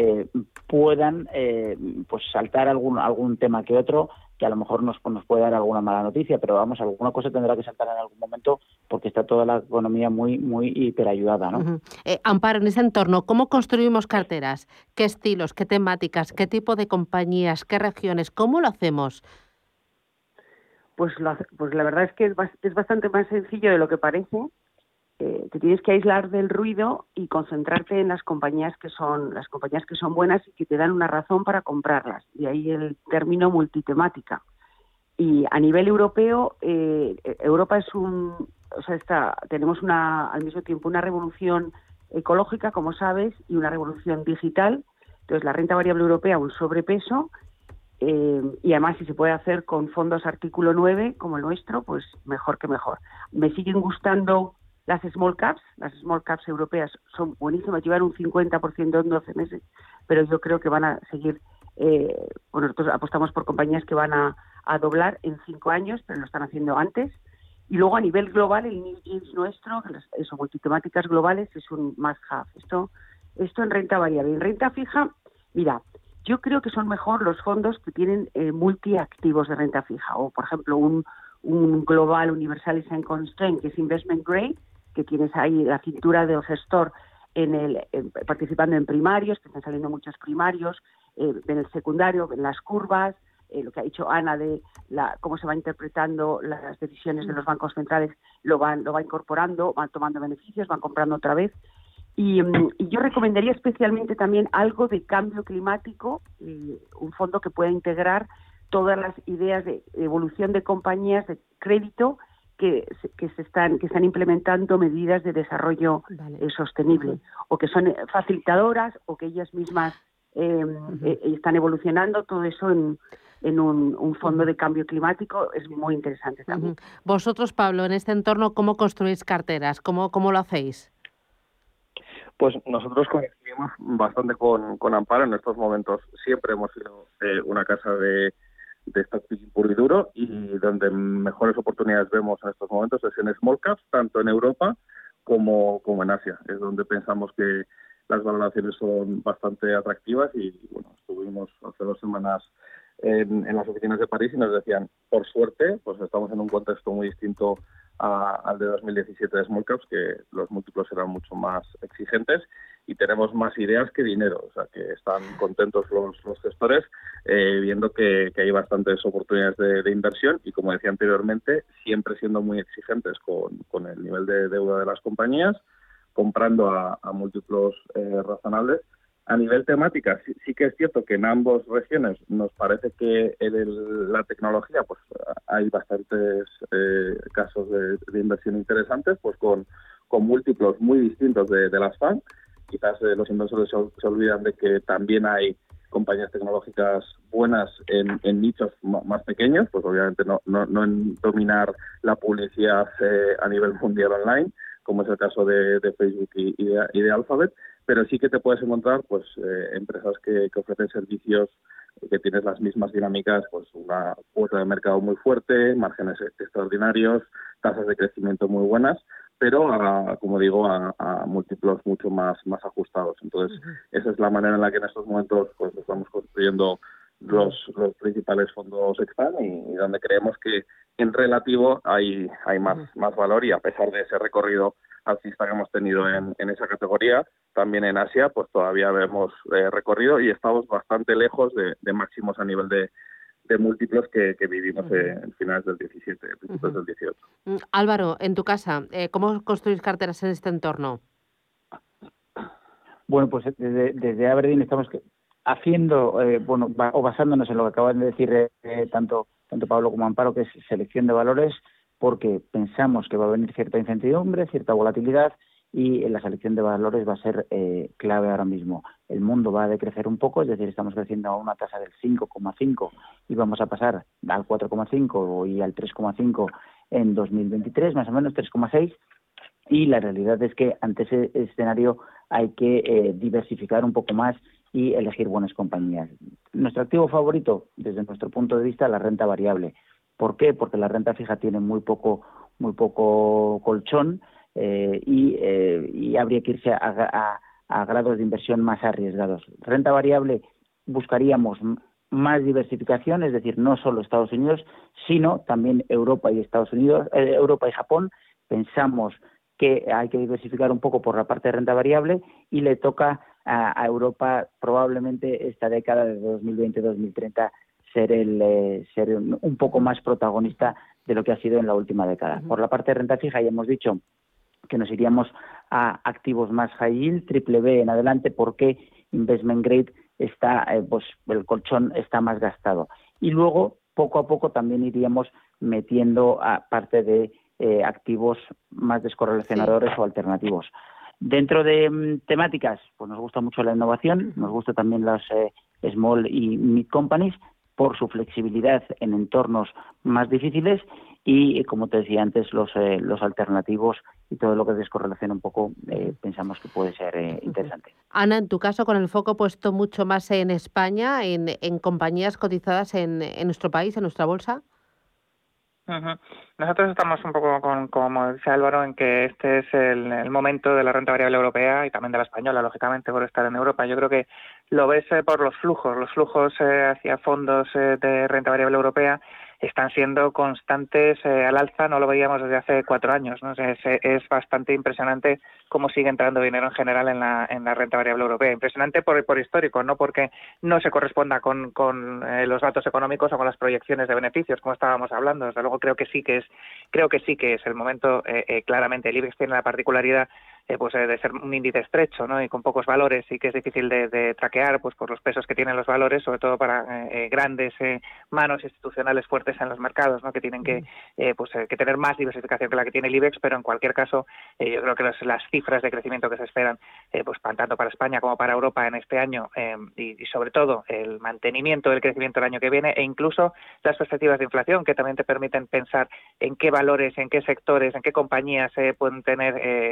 puedan pues saltar algún tema que otro, que a lo mejor nos puede dar alguna mala noticia, pero vamos, alguna cosa tendrá que saltar en algún momento porque está toda la economía muy hiperayudada, ¿no? Amparo, en ese entorno, ¿cómo construimos carteras? ¿Qué estilos, qué temáticas, qué tipo de compañías, qué regiones? ¿Cómo lo hacemos? Pues la verdad es que es bastante más sencillo de lo que parece. Te tienes que aislar del ruido y concentrarte en las compañías que son buenas y que te dan una razón para comprarlas. Y ahí el término multitemática. Y a nivel europeo, Europa tenemos al mismo tiempo una revolución ecológica, como sabes, y una revolución digital. Entonces, la renta variable europea, un sobrepeso, y además si se puede hacer con fondos artículo 9 como el nuestro, pues mejor que mejor. Me siguen gustando las small caps europeas, son buenísimas, llevan un 50% en 12 meses, pero yo creo que van a seguir, nosotros apostamos por compañías que van a doblar en 5 años, pero lo están haciendo antes. Y luego a nivel global, el New Jeans nuestro, multitemáticas globales, es un must have. Esto en renta variable. En renta fija, mira, yo creo que son mejor los fondos que tienen multiactivos de renta fija, o por ejemplo un Global Universal and Constraint, que es Investment Grade, que tienes ahí la cintura del gestor participando en primarios, que están saliendo muchos primarios, en el secundario, en las curvas, lo que ha dicho Ana de cómo se va interpretando las decisiones de los bancos centrales, lo va incorporando, van tomando beneficios, van comprando otra vez. Y yo recomendaría especialmente también algo de cambio climático, un fondo que pueda integrar todas las ideas de evolución de compañías de crédito que están implementando medidas de desarrollo sostenible, o que son facilitadoras, o que ellas mismas están evolucionando. Todo eso en un fondo de cambio climático es muy interesante también. Vosotros, Pablo, en este entorno, ¿cómo construís carteras? ¿Cómo lo hacéis? Pues nosotros coincidimos bastante con Amparo en estos momentos. Siempre hemos sido una casa de stock picking puro y duro, y donde mejores oportunidades vemos en estos momentos es en small caps, tanto en Europa como en Asia. Es donde pensamos que las valoraciones son bastante atractivas, y bueno, estuvimos hace 2 semanas en las oficinas de París y nos decían, por suerte, pues estamos en un contexto muy distinto al de 2017 de small caps, que los múltiplos eran mucho más exigentes y tenemos más ideas que dinero, o sea que están contentos los gestores viendo que hay bastantes oportunidades de inversión, y como decía anteriormente, siempre siendo muy exigentes con el nivel de deuda de las compañías, comprando a múltiplos razonables. A nivel temática, sí que es cierto que en ambas regiones nos parece que en la tecnología pues hay bastantes casos de inversión interesantes, pues con múltiplos muy distintos de las FANG. Quizás los inversores se olvidan de que también hay compañías tecnológicas buenas en nichos más pequeños, pues obviamente no en dominar la publicidad a nivel mundial online, como es el caso de Facebook y de Alphabet, pero sí que te puedes encontrar pues empresas que ofrecen servicios que tienes las mismas dinámicas, pues una cuota de mercado muy fuerte, márgenes extraordinarios, tasas de crecimiento muy buenas, pero como digo, a múltiplos mucho más ajustados. Entonces, esa es la manera en la que en estos momentos pues estamos construyendo los principales fondos Expand y donde creemos que en relativo hay más valor, y a pesar de ese recorrido alcista que hemos tenido en esa categoría, también en Asia pues todavía vemos recorrido y estamos bastante lejos de máximos a nivel de múltiplos que vivimos en finales del 17, principios del 18. Álvaro, en tu casa, ¿cómo construís carteras en este entorno? Bueno, pues desde Aberdeen estamos haciendo, o basándonos en lo que acaban de decir tanto Pablo como Amparo, que es selección de valores, porque pensamos que va a venir cierta incertidumbre, cierta volatilidad, y la selección de valores va a ser clave ahora mismo. El mundo va a decrecer un poco, es decir, estamos creciendo a una tasa del 5,5 y vamos a pasar al 4,5 y al 3,5 en 2023, más o menos 3,6, y la realidad es que ante ese escenario hay que diversificar un poco más y elegir buenas compañías. Nuestro activo favorito, desde nuestro punto de vista, la renta variable. ¿Por qué? Porque la renta fija tiene muy poco colchón, y habría que irse a grados de inversión más arriesgados. Renta variable, buscaríamos más diversificación, es decir, no solo Estados Unidos, sino también Europa y Estados Unidos, Europa y Japón. Pensamos que hay que diversificar un poco por la parte de renta variable y le toca a Europa probablemente esta década de 2020-2030 ser un poco más protagonista de lo que ha sido en la última década. Por la parte de renta fija ya hemos dicho que nos iríamos a activos más high yield, triple B en adelante, porque investment grade está, pues el colchón está más gastado. Y luego, poco a poco, también iríamos metiendo a parte de activos más descorrelacionadores o alternativos. Dentro de temáticas, pues nos gusta mucho la innovación, nos gusta también las small y mid companies, por su flexibilidad en entornos más difíciles, y como te decía antes, los alternativos y todo lo que descorrelaciona un poco, pensamos que puede ser interesante. Ana, en tu caso, con el foco puesto mucho más en España, en compañías cotizadas en nuestro país, en nuestra bolsa. Nosotros estamos un poco como dice Álvaro, en que este es el momento de la renta variable europea y también de la española, lógicamente, por estar en Europa. Yo creo que lo ves por los flujos hacia fondos de renta variable europea están siendo constantes al alza, no lo veíamos desde hace 4 años, ¿no? Es bastante impresionante cómo sigue entrando dinero en general en la renta variable europea. Impresionante por histórico, no porque no se corresponda con los datos económicos o con las proyecciones de beneficios, como estábamos hablando. Desde luego creo que sí que es el momento. Claramente el IBEX tiene la particularidad de ser un índice estrecho, ¿no? Y con pocos valores, y que es difícil de traquear, pues por los pesos que tienen los valores, sobre todo para grandes manos institucionales fuertes en los mercados, ¿no? Que tienen que tener más diversificación que la que tiene el IBEX, pero en cualquier caso yo creo que las cifras de crecimiento que se esperan, tanto para España como para Europa en este año, y sobre todo el mantenimiento del crecimiento el año que viene, e incluso las perspectivas de inflación, que también te permiten pensar en qué valores, en qué sectores, en qué compañías pueden tener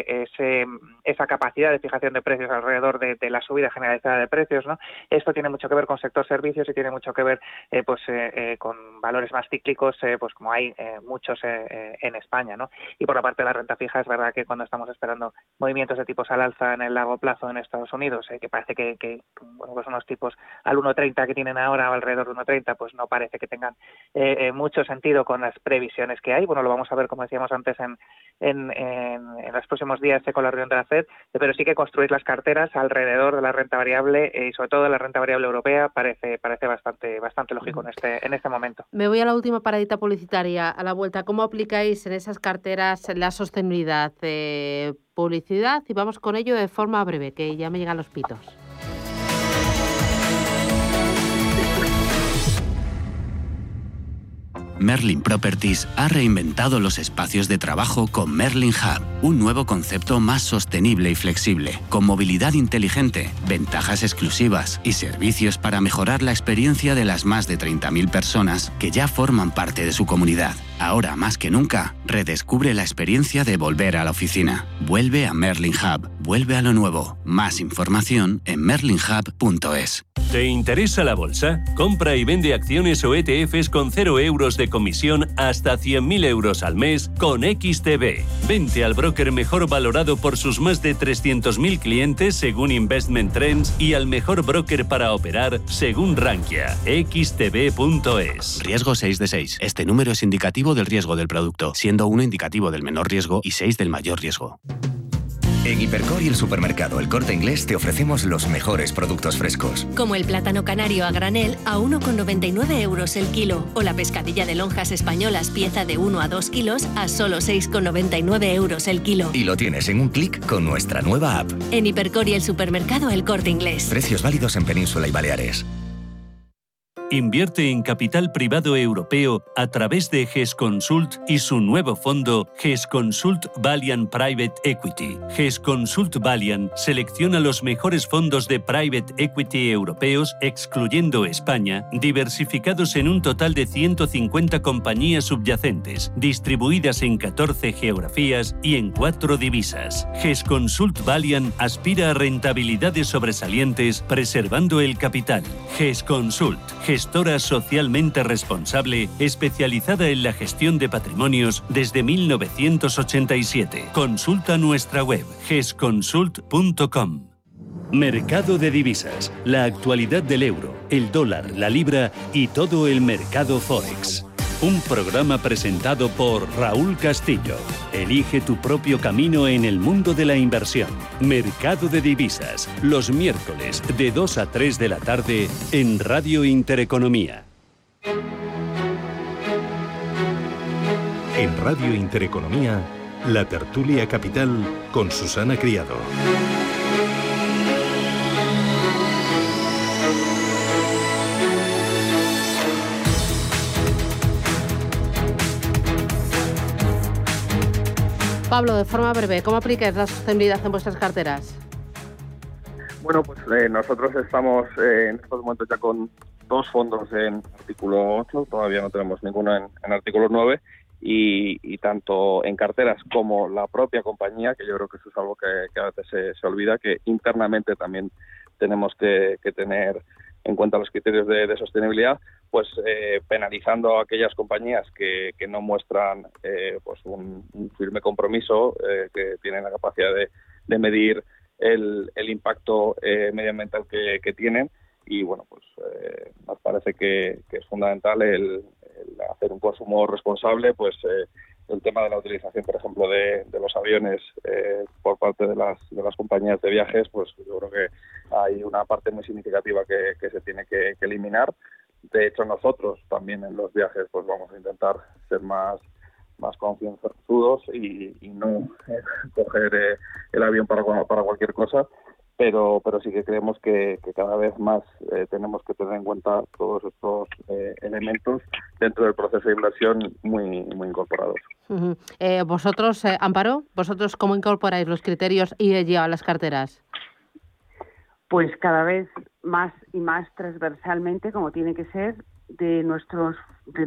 esa capacidad de fijación de precios alrededor de la subida generalizada de precios, ¿no? Esto tiene mucho que ver con sector servicios y tiene mucho que ver con valores más cíclicos, como hay muchos en España, ¿no? Y por la parte de la renta fija, es verdad que cuando estamos esperando movimientos de tipos al alza en el largo plazo en Estados Unidos, que parece que unos tipos al 1,30 que tienen ahora, o alrededor de 1,30, pues no parece que tengan mucho sentido con las previsiones que hay. Bueno, lo vamos a ver, como decíamos antes, en los próximos días con la reunión de la FED, pero sí que construir las carteras alrededor de la renta variable, y sobre todo de la renta variable europea, parece bastante lógico en este momento. Me voy a la última paradita publicitaria. A la vuelta, ¿cómo aplicáis en esas carteras la sostenibilidad? Publicidad, y vamos con ello de forma breve, que ya me llegan los pitos. Merlin Properties ha reinventado los espacios de trabajo con Merlin Hub, un nuevo concepto más sostenible y flexible, con movilidad inteligente, ventajas exclusivas y servicios para mejorar la experiencia de las más de 30.000 personas que ya forman parte de su comunidad. Ahora más que nunca, Redescubre la experiencia de volver a la oficina. Vuelve a Merlin Hub. Vuelve a lo nuevo. Más información en merlinhub.es. ¿Te interesa la bolsa? Compra y vende acciones o ETFs con 0 euros de comisión hasta 100.000 euros al mes con XTB. Vente al broker mejor valorado por sus más de 300.000 clientes según Investment Trends y al mejor broker para operar según Rankia. XTB.es. Riesgo 6 de 6. Este número es indicativo del riesgo del producto, siendo 1 indicativo del menor riesgo y 6 del mayor riesgo. En Hipercor y el supermercado El Corte Inglés te ofrecemos los mejores productos frescos. Como el plátano canario a granel a 1,99 euros el kilo o la pescadilla de lonjas españolas pieza de 1 a 2 kilos a solo 6,99 euros el kilo. Y lo tienes en un clic con nuestra nueva app. En Hipercor y el supermercado El Corte Inglés. Precios válidos en Península y Baleares. Invierte en capital privado europeo a través de GESConsult y su nuevo fondo GESConsult Valiant Private Equity. GESConsult Valiant selecciona los mejores fondos de Private Equity europeos, excluyendo España, diversificados en un total de 150 compañías subyacentes, distribuidas en 14 geografías y en 4 divisas. GESConsult Valiant aspira a rentabilidades sobresalientes, preservando el capital. GESConsult, gestora socialmente responsable, especializada en la gestión de patrimonios desde 1987. Consulta nuestra web gesconsult.com. Mercado de divisas, la actualidad del euro, el dólar, la libra y todo el mercado Forex. Un programa presentado por Raúl Castillo. Elige tu propio camino en el mundo de la inversión. Mercado de divisas, los miércoles de 2 a 3 de la tarde en Radio Intereconomía. En Radio Intereconomía, la tertulia capital con Susana Criado. Pablo, de forma breve, ¿cómo aplicáis la sostenibilidad en vuestras carteras? Bueno, pues nosotros estamos en estos momentos ya con 2 fondos en artículo 8, todavía no tenemos ninguno en artículo 9, y tanto en carteras como la propia compañía, que yo creo que eso es algo que a veces se olvida, que internamente también tenemos que tener en cuenta los criterios de sostenibilidad, pues penalizando a aquellas compañías que no muestran pues un firme compromiso, que tienen la capacidad de medir el impacto medioambiental que tienen. Y bueno, pues nos parece que es fundamental el hacer un consumo responsable, pues el tema de la utilización, por ejemplo, de los aviones por parte de las compañías de viajes, pues yo creo que hay una parte muy significativa que se tiene que eliminar. De hecho, nosotros también en los viajes pues vamos a intentar ser más concienzudos y no coger el avión para cualquier cosa, pero sí que creemos que cada vez más tenemos que tener en cuenta todos estos elementos dentro del proceso de inversión muy incorporados. Uh-huh. Vosotros, Amparo, ¿vosotros cómo incorporáis los criterios ESG a las carteras? Pues cada vez más y más transversalmente, como tiene que ser, de nuestros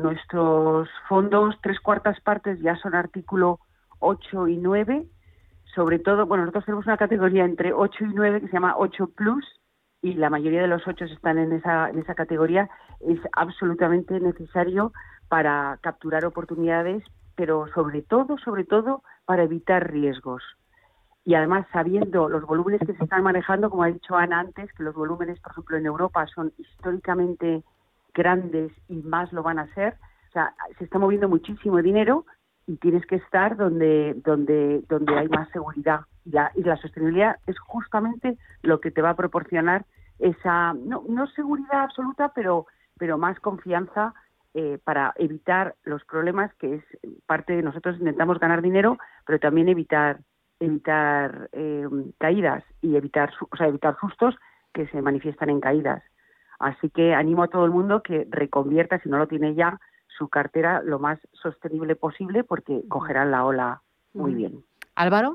fondos, 3/4 partes ya son artículo 8 y 9, sobre todo, bueno, nosotros tenemos una categoría entre 8 y 9 que se llama 8 Plus, y la mayoría de los 8 están en esa categoría. Es absolutamente necesario para capturar oportunidades, pero sobre todo para evitar riesgos. Y además, sabiendo los volúmenes que se están manejando, como ha dicho Ana antes, que los volúmenes, por ejemplo, en Europa son históricamente grandes y más lo van a ser. O sea, se está moviendo muchísimo dinero y tienes que estar donde hay más seguridad. Y la sostenibilidad es justamente lo que te va a proporcionar esa, no seguridad absoluta, pero más confianza para evitar los problemas, que es parte de nosotros. Intentamos ganar dinero, pero también evitar caídas y evitar sustos que se manifiestan en caídas. Así que animo a todo el mundo que reconvierta, si no lo tiene ya, su cartera lo más sostenible posible, porque cogerán la ola muy bien. ¿Álvaro?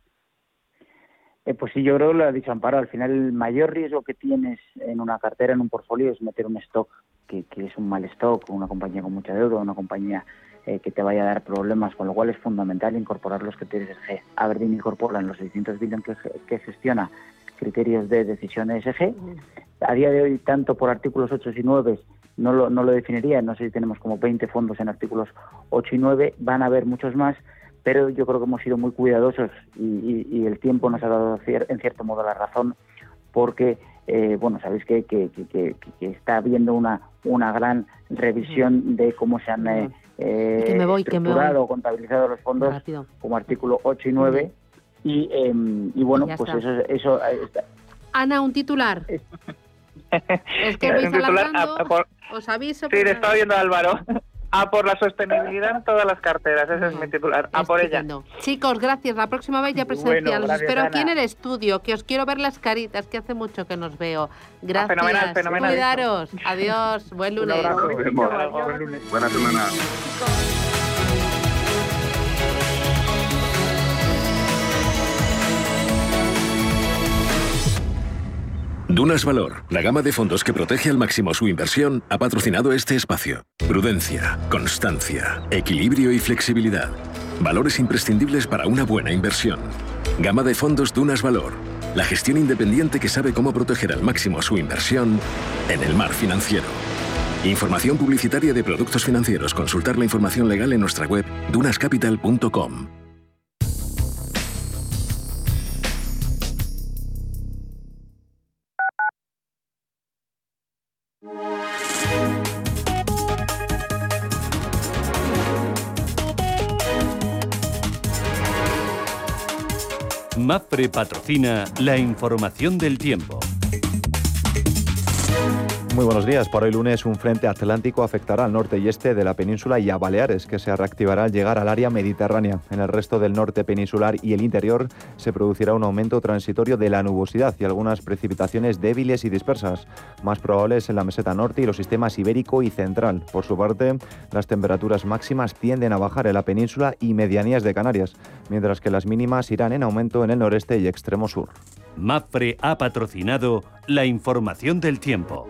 Pues sí, yo creo que lo ha dicho Amparo. Al final, el mayor riesgo que tienes en una cartera, en un portfolio, es meter un stock que es un mal stock, una compañía con mucha deuda, una compañía que te vaya a dar problemas, con lo cual es fundamental incorporar los criterios ESG. Aberdeen incorpora en los 600 billones que gestiona criterios de decisión ESG. A día de hoy, tanto por artículos 8 y 9, no lo definiría, no sé si tenemos como 20 fondos en artículos 8 y 9, van a haber muchos más, pero yo creo que hemos sido muy cuidadosos y el tiempo nos ha dado en cierto modo la razón, porque sabéis que está habiendo una gran revisión de cómo se han estructurado o contabilizado los fondos como artículo 8 y 9 y bueno, pues eso está. Ana, un titular. Es que vais alargando, os aviso. Sí, le estaba viendo a Álvaro. A por la sostenibilidad en todas las carteras, ese es mi titular. A por ella. Chicos, gracias. La próxima vez ya presencial. Os espero aquí en el estudio, que os quiero ver las caritas, que hace mucho que nos veo. Gracias. Fenomenal. Cuidaros. Adiós. Buen lunes. Buen lunes. Buena semana. Dunas Valor, la gama de fondos que protege al máximo su inversión, ha patrocinado este espacio. Prudencia, constancia, equilibrio y flexibilidad. Valores imprescindibles para una buena inversión. Gama de fondos Dunas Valor, la gestión independiente que sabe cómo proteger al máximo su inversión en el mar financiero. Información publicitaria de productos financieros. Consultar la información legal en nuestra web dunascapital.com. MAPFRE patrocina la información del tiempo. Muy buenos días. Para hoy lunes, un frente atlántico afectará al norte y este de la península y a Baleares, que se reactivará al llegar al área mediterránea. En el resto del norte peninsular y el interior se producirá un aumento transitorio de la nubosidad y algunas precipitaciones débiles y dispersas, más probables en la meseta norte y los sistemas ibérico y central. Por su parte, las temperaturas máximas tienden a bajar en la península y medianías de Canarias, mientras que las mínimas irán en aumento en el noreste y extremo sur. MAPFRE ha patrocinado la información del tiempo.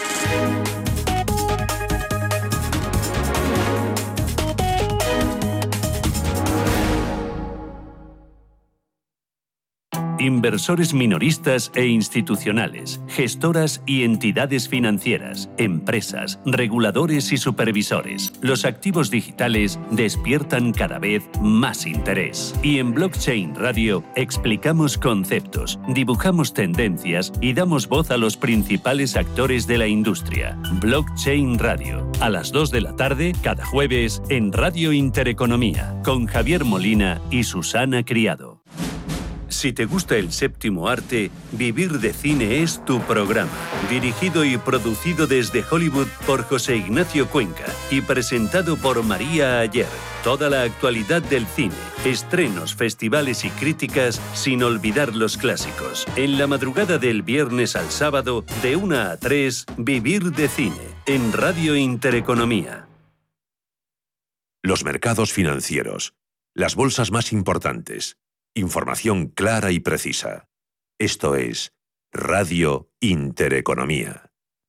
Inversores minoristas e institucionales, gestoras y entidades financieras, empresas, reguladores y supervisores. Los activos digitales despiertan cada vez más interés. Y en Blockchain Radio explicamos conceptos, dibujamos tendencias y damos voz a los principales actores de la industria. Blockchain Radio, a las 2 de la tarde, cada jueves, en Radio Intereconomía, con Javier Molina y Susana Criado. Si te gusta el séptimo arte, Vivir de Cine es tu programa. Dirigido y producido desde Hollywood por José Ignacio Cuenca y presentado por María Ayer. Toda la actualidad del cine, estrenos, festivales y críticas, sin olvidar los clásicos. En la madrugada del viernes al sábado, de 1 a 3, Vivir de Cine, en Radio Intereconomía. Los mercados financieros, las bolsas más importantes. Información clara y precisa. Esto es Radio Intereconomía.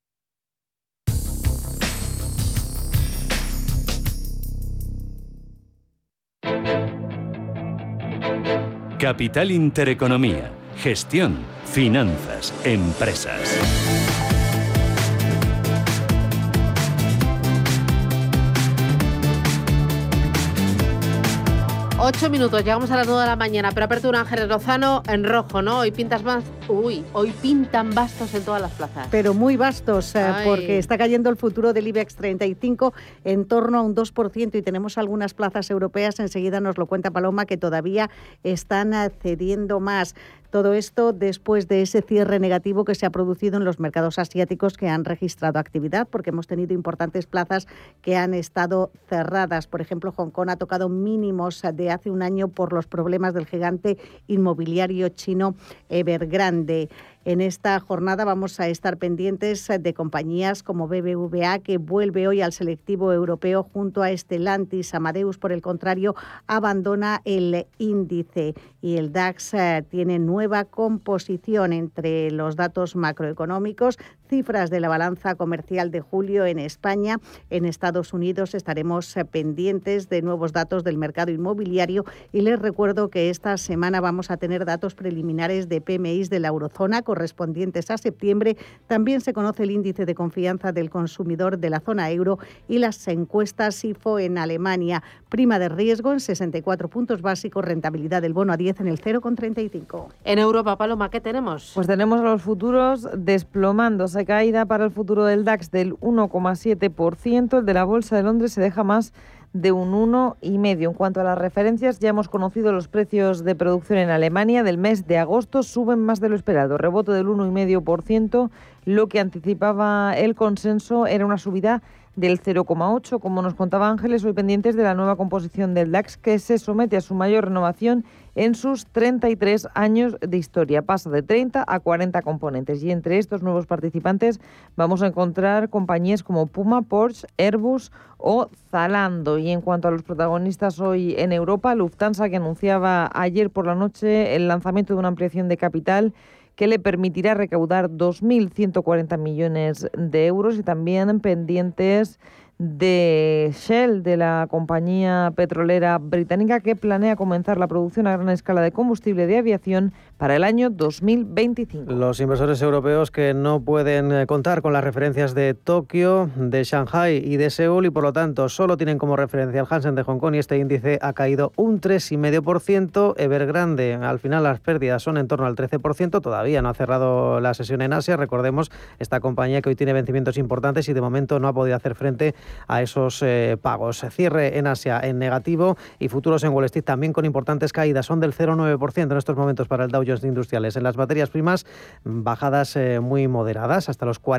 Capital Intereconomía. Gestión, finanzas, empresas. 8 minutos, llegamos a las 9 de la mañana, pero apertura Ángeles Lozano en rojo, ¿no? Hoy pintas más. Hoy pintan bastos en todas las plazas. Pero muy bastos, porque está cayendo el futuro del IBEX 35 en torno a un 2% y tenemos algunas plazas europeas, enseguida nos lo cuenta Paloma, que todavía están cediendo más. Todo esto después de ese cierre negativo que se ha producido en los mercados asiáticos que han registrado actividad, porque hemos tenido importantes plazas que han estado cerradas. Por ejemplo, Hong Kong ha tocado mínimos de hace un año por los problemas del gigante inmobiliario chino Evergrande. En esta jornada vamos a estar pendientes de compañías como BBVA, que vuelve hoy al selectivo europeo junto a Stellantis. Amadeus, por el contrario, abandona el índice y el DAX tiene nueva composición entre los datos macroeconómicos. cifras de la balanza comercial de julio en España. En Estados Unidos estaremos pendientes de nuevos datos del mercado inmobiliario y les recuerdo que esta semana vamos a tener datos preliminares de PMIs de la eurozona correspondientes a septiembre. También se conoce el índice de confianza del consumidor de la zona euro y las encuestas IFO en Alemania. Prima de riesgo en 64 puntos básicos, rentabilidad del bono a 10 en el 0,35. En Europa, Paloma, ¿qué tenemos? Pues tenemos a los futuros desplomándose, caída para el futuro del DAX del 1,7%, el de la Bolsa de Londres se deja más de un 1,5%. En cuanto a las referencias, ya hemos conocido los precios de producción en Alemania del mes de agosto, suben más de lo esperado, rebote del 1,5%, lo que anticipaba el consenso era una subida del 0,8%. Como nos contaba Ángeles, hoy pendientes de la nueva composición del DAX, que se somete a su mayor renovación en sus 33 años de historia. Pasa de 30 a 40 componentes y entre estos nuevos participantes vamos a encontrar compañías como Puma, Porsche, Airbus o Zalando. Y en cuanto a los protagonistas hoy en Europa, Lufthansa, que anunciaba ayer por la noche el lanzamiento de una ampliación de capital que le permitirá recaudar 2.140 millones de euros, y también pendientes de Shell, de la compañía petrolera británica, que planea comenzar la producción a gran escala de combustible de aviación para el año 2025. Los inversores europeos que no pueden contar con las referencias de Tokio, de Shanghai y de Seúl, y por lo tanto solo tienen como referencia el Hansen de Hong Kong, y este índice ha caído un 3,5%. Evergrande, al final las pérdidas son en torno al 13%, todavía no ha cerrado la sesión en Asia. Recordemos, esta compañía que hoy tiene vencimientos importantes y de momento no ha podido hacer frente a esos pagos. Cierre en Asia en negativo y futuros en Wall Street también con importantes caídas, son del 0,9% en estos momentos para el Dow Jones Industriales. En las materias primas, bajadas muy moderadas, hasta los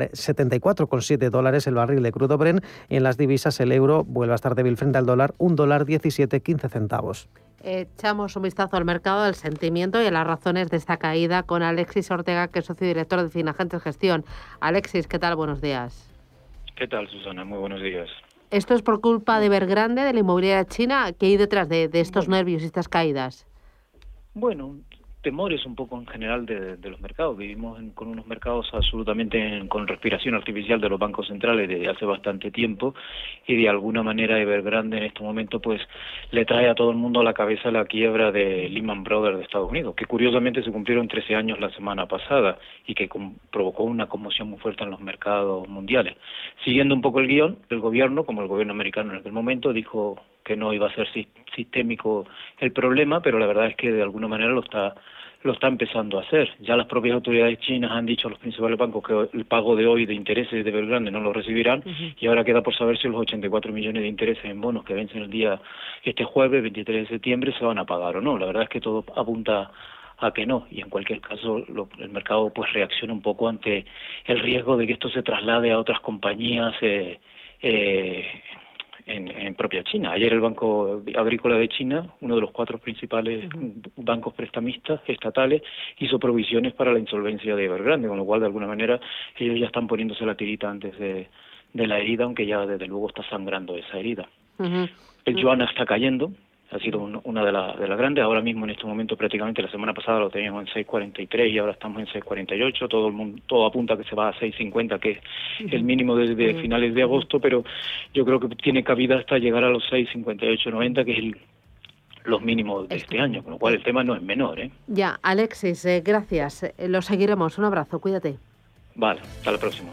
$74,7 el barril de crudo Brent, y en las divisas el euro vuelve a estar débil frente al dólar, $1,1715. Echamos un vistazo al mercado del sentimiento y a las razones de esta caída con Alexis Ortega, que es socio director de Finagentes Gestión. Alexis, ¿qué tal? Buenos días. ¿Qué tal, Susana? Muy buenos días. ¿Esto es por culpa de Evergrande, de la inmobiliaria china? ¿Qué hay detrás de estos nervios y estas caídas? Bueno, temores un poco en general de los mercados. Vivimos con unos mercados absolutamente con respiración artificial de los bancos centrales desde hace bastante tiempo, y de alguna manera Evergrande en este momento pues le trae a todo el mundo a la cabeza la quiebra de Lehman Brothers de Estados Unidos, que curiosamente se cumplieron 13 años la semana pasada y que provocó una conmoción muy fuerte en los mercados mundiales. Siguiendo un poco el guión, el gobierno, como el gobierno americano en aquel momento, dijo que no iba a ser sistémico el problema, pero la verdad es que de alguna manera lo está empezando a hacer. Ya las propias autoridades chinas han dicho a los principales bancos que el pago de hoy de intereses de Evergrande no lo recibirán, y ahora queda por saber si los 84 millones de intereses en bonos que vencen este jueves 23 de septiembre se van a pagar o no. La verdad es que todo apunta a que no, y en cualquier caso el mercado pues reacciona un poco ante el riesgo de que esto se traslade a otras compañías en propia China. Ayer el Banco Agrícola de China, uno de los 4 principales bancos prestamistas estatales, hizo provisiones para la insolvencia de Evergrande, con lo cual de alguna manera ellos ya están poniéndose la tirita antes de la herida, aunque ya desde luego está sangrando esa herida. El yuan está cayendo, ha sido una de las grandes. Ahora mismo en este momento prácticamente, la semana pasada lo teníamos en 6,43 y ahora estamos en 6,48. Todo apunta a que se va a 6,50, que es el mínimo desde finales de agosto, pero yo creo que tiene cabida hasta llegar a los 6,58,90, que es los mínimos de este año, con lo cual el tema no es menor. Ya, Alexis, gracias. Lo seguiremos. Un abrazo, cuídate. Vale, hasta la próxima.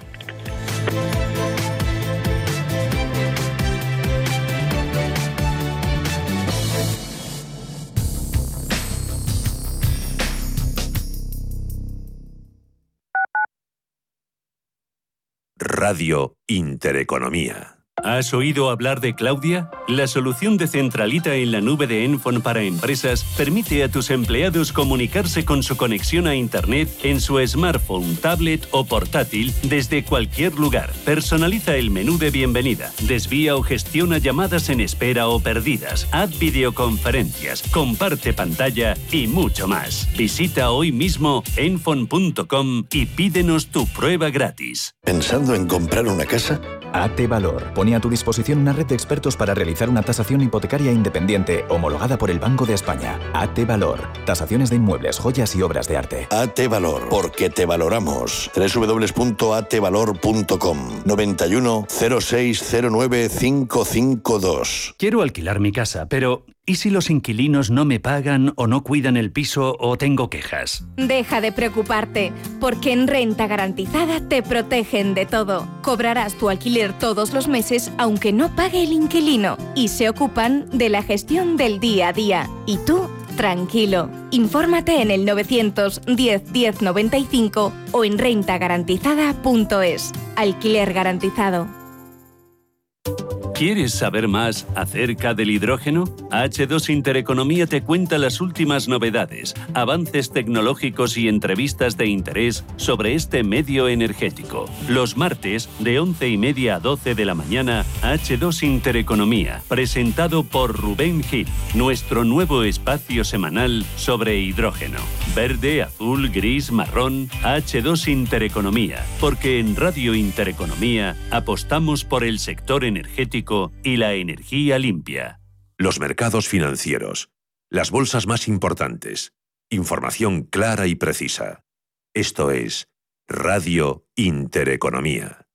Radio Intereconomía. ¿Has oído hablar de Claudia? La solución de centralita en la nube de Enfone para empresas permite a tus empleados comunicarse con su conexión a Internet en su smartphone, tablet o portátil desde cualquier lugar. Personaliza el menú de bienvenida, desvía o gestiona llamadas en espera o perdidas, haz videoconferencias, comparte pantalla y mucho más. Visita hoy mismo enfone.com y pídenos tu prueba gratis. ¿Pensando en comprar una casa? AT Valor pone a tu disposición una red de expertos para realizar una tasación hipotecaria independiente homologada por el Banco de España. AT Valor. Tasaciones de inmuebles, joyas y obras de arte. AT Valor. Porque te valoramos. www.atvalor.com 91 0609 552. Quiero alquilar mi casa, pero ¿y si los inquilinos no me pagan o no cuidan el piso o tengo quejas? Deja de preocuparte, porque en Renta Garantizada te protegen de todo. Cobrarás tu alquiler todos los meses aunque no pague el inquilino y se ocupan de la gestión del día a día. Y tú, tranquilo. Infórmate en el 910 1095 o en rentagarantizada.es. Alquiler garantizado. ¿Quieres saber más acerca del hidrógeno? H2 Intereconomía te cuenta las últimas novedades, avances tecnológicos y entrevistas de interés sobre este medio energético. Los martes, de 11:30 a 12 de la mañana, H2 Intereconomía, presentado por Rubén Gil, nuestro nuevo espacio semanal sobre hidrógeno. Verde, azul, gris, marrón, H2 Intereconomía, porque en Radio Intereconomía apostamos por el sector energético y la energía limpia. Los mercados financieros. Las bolsas más importantes. Información clara y precisa. Esto es Radio Intereconomía.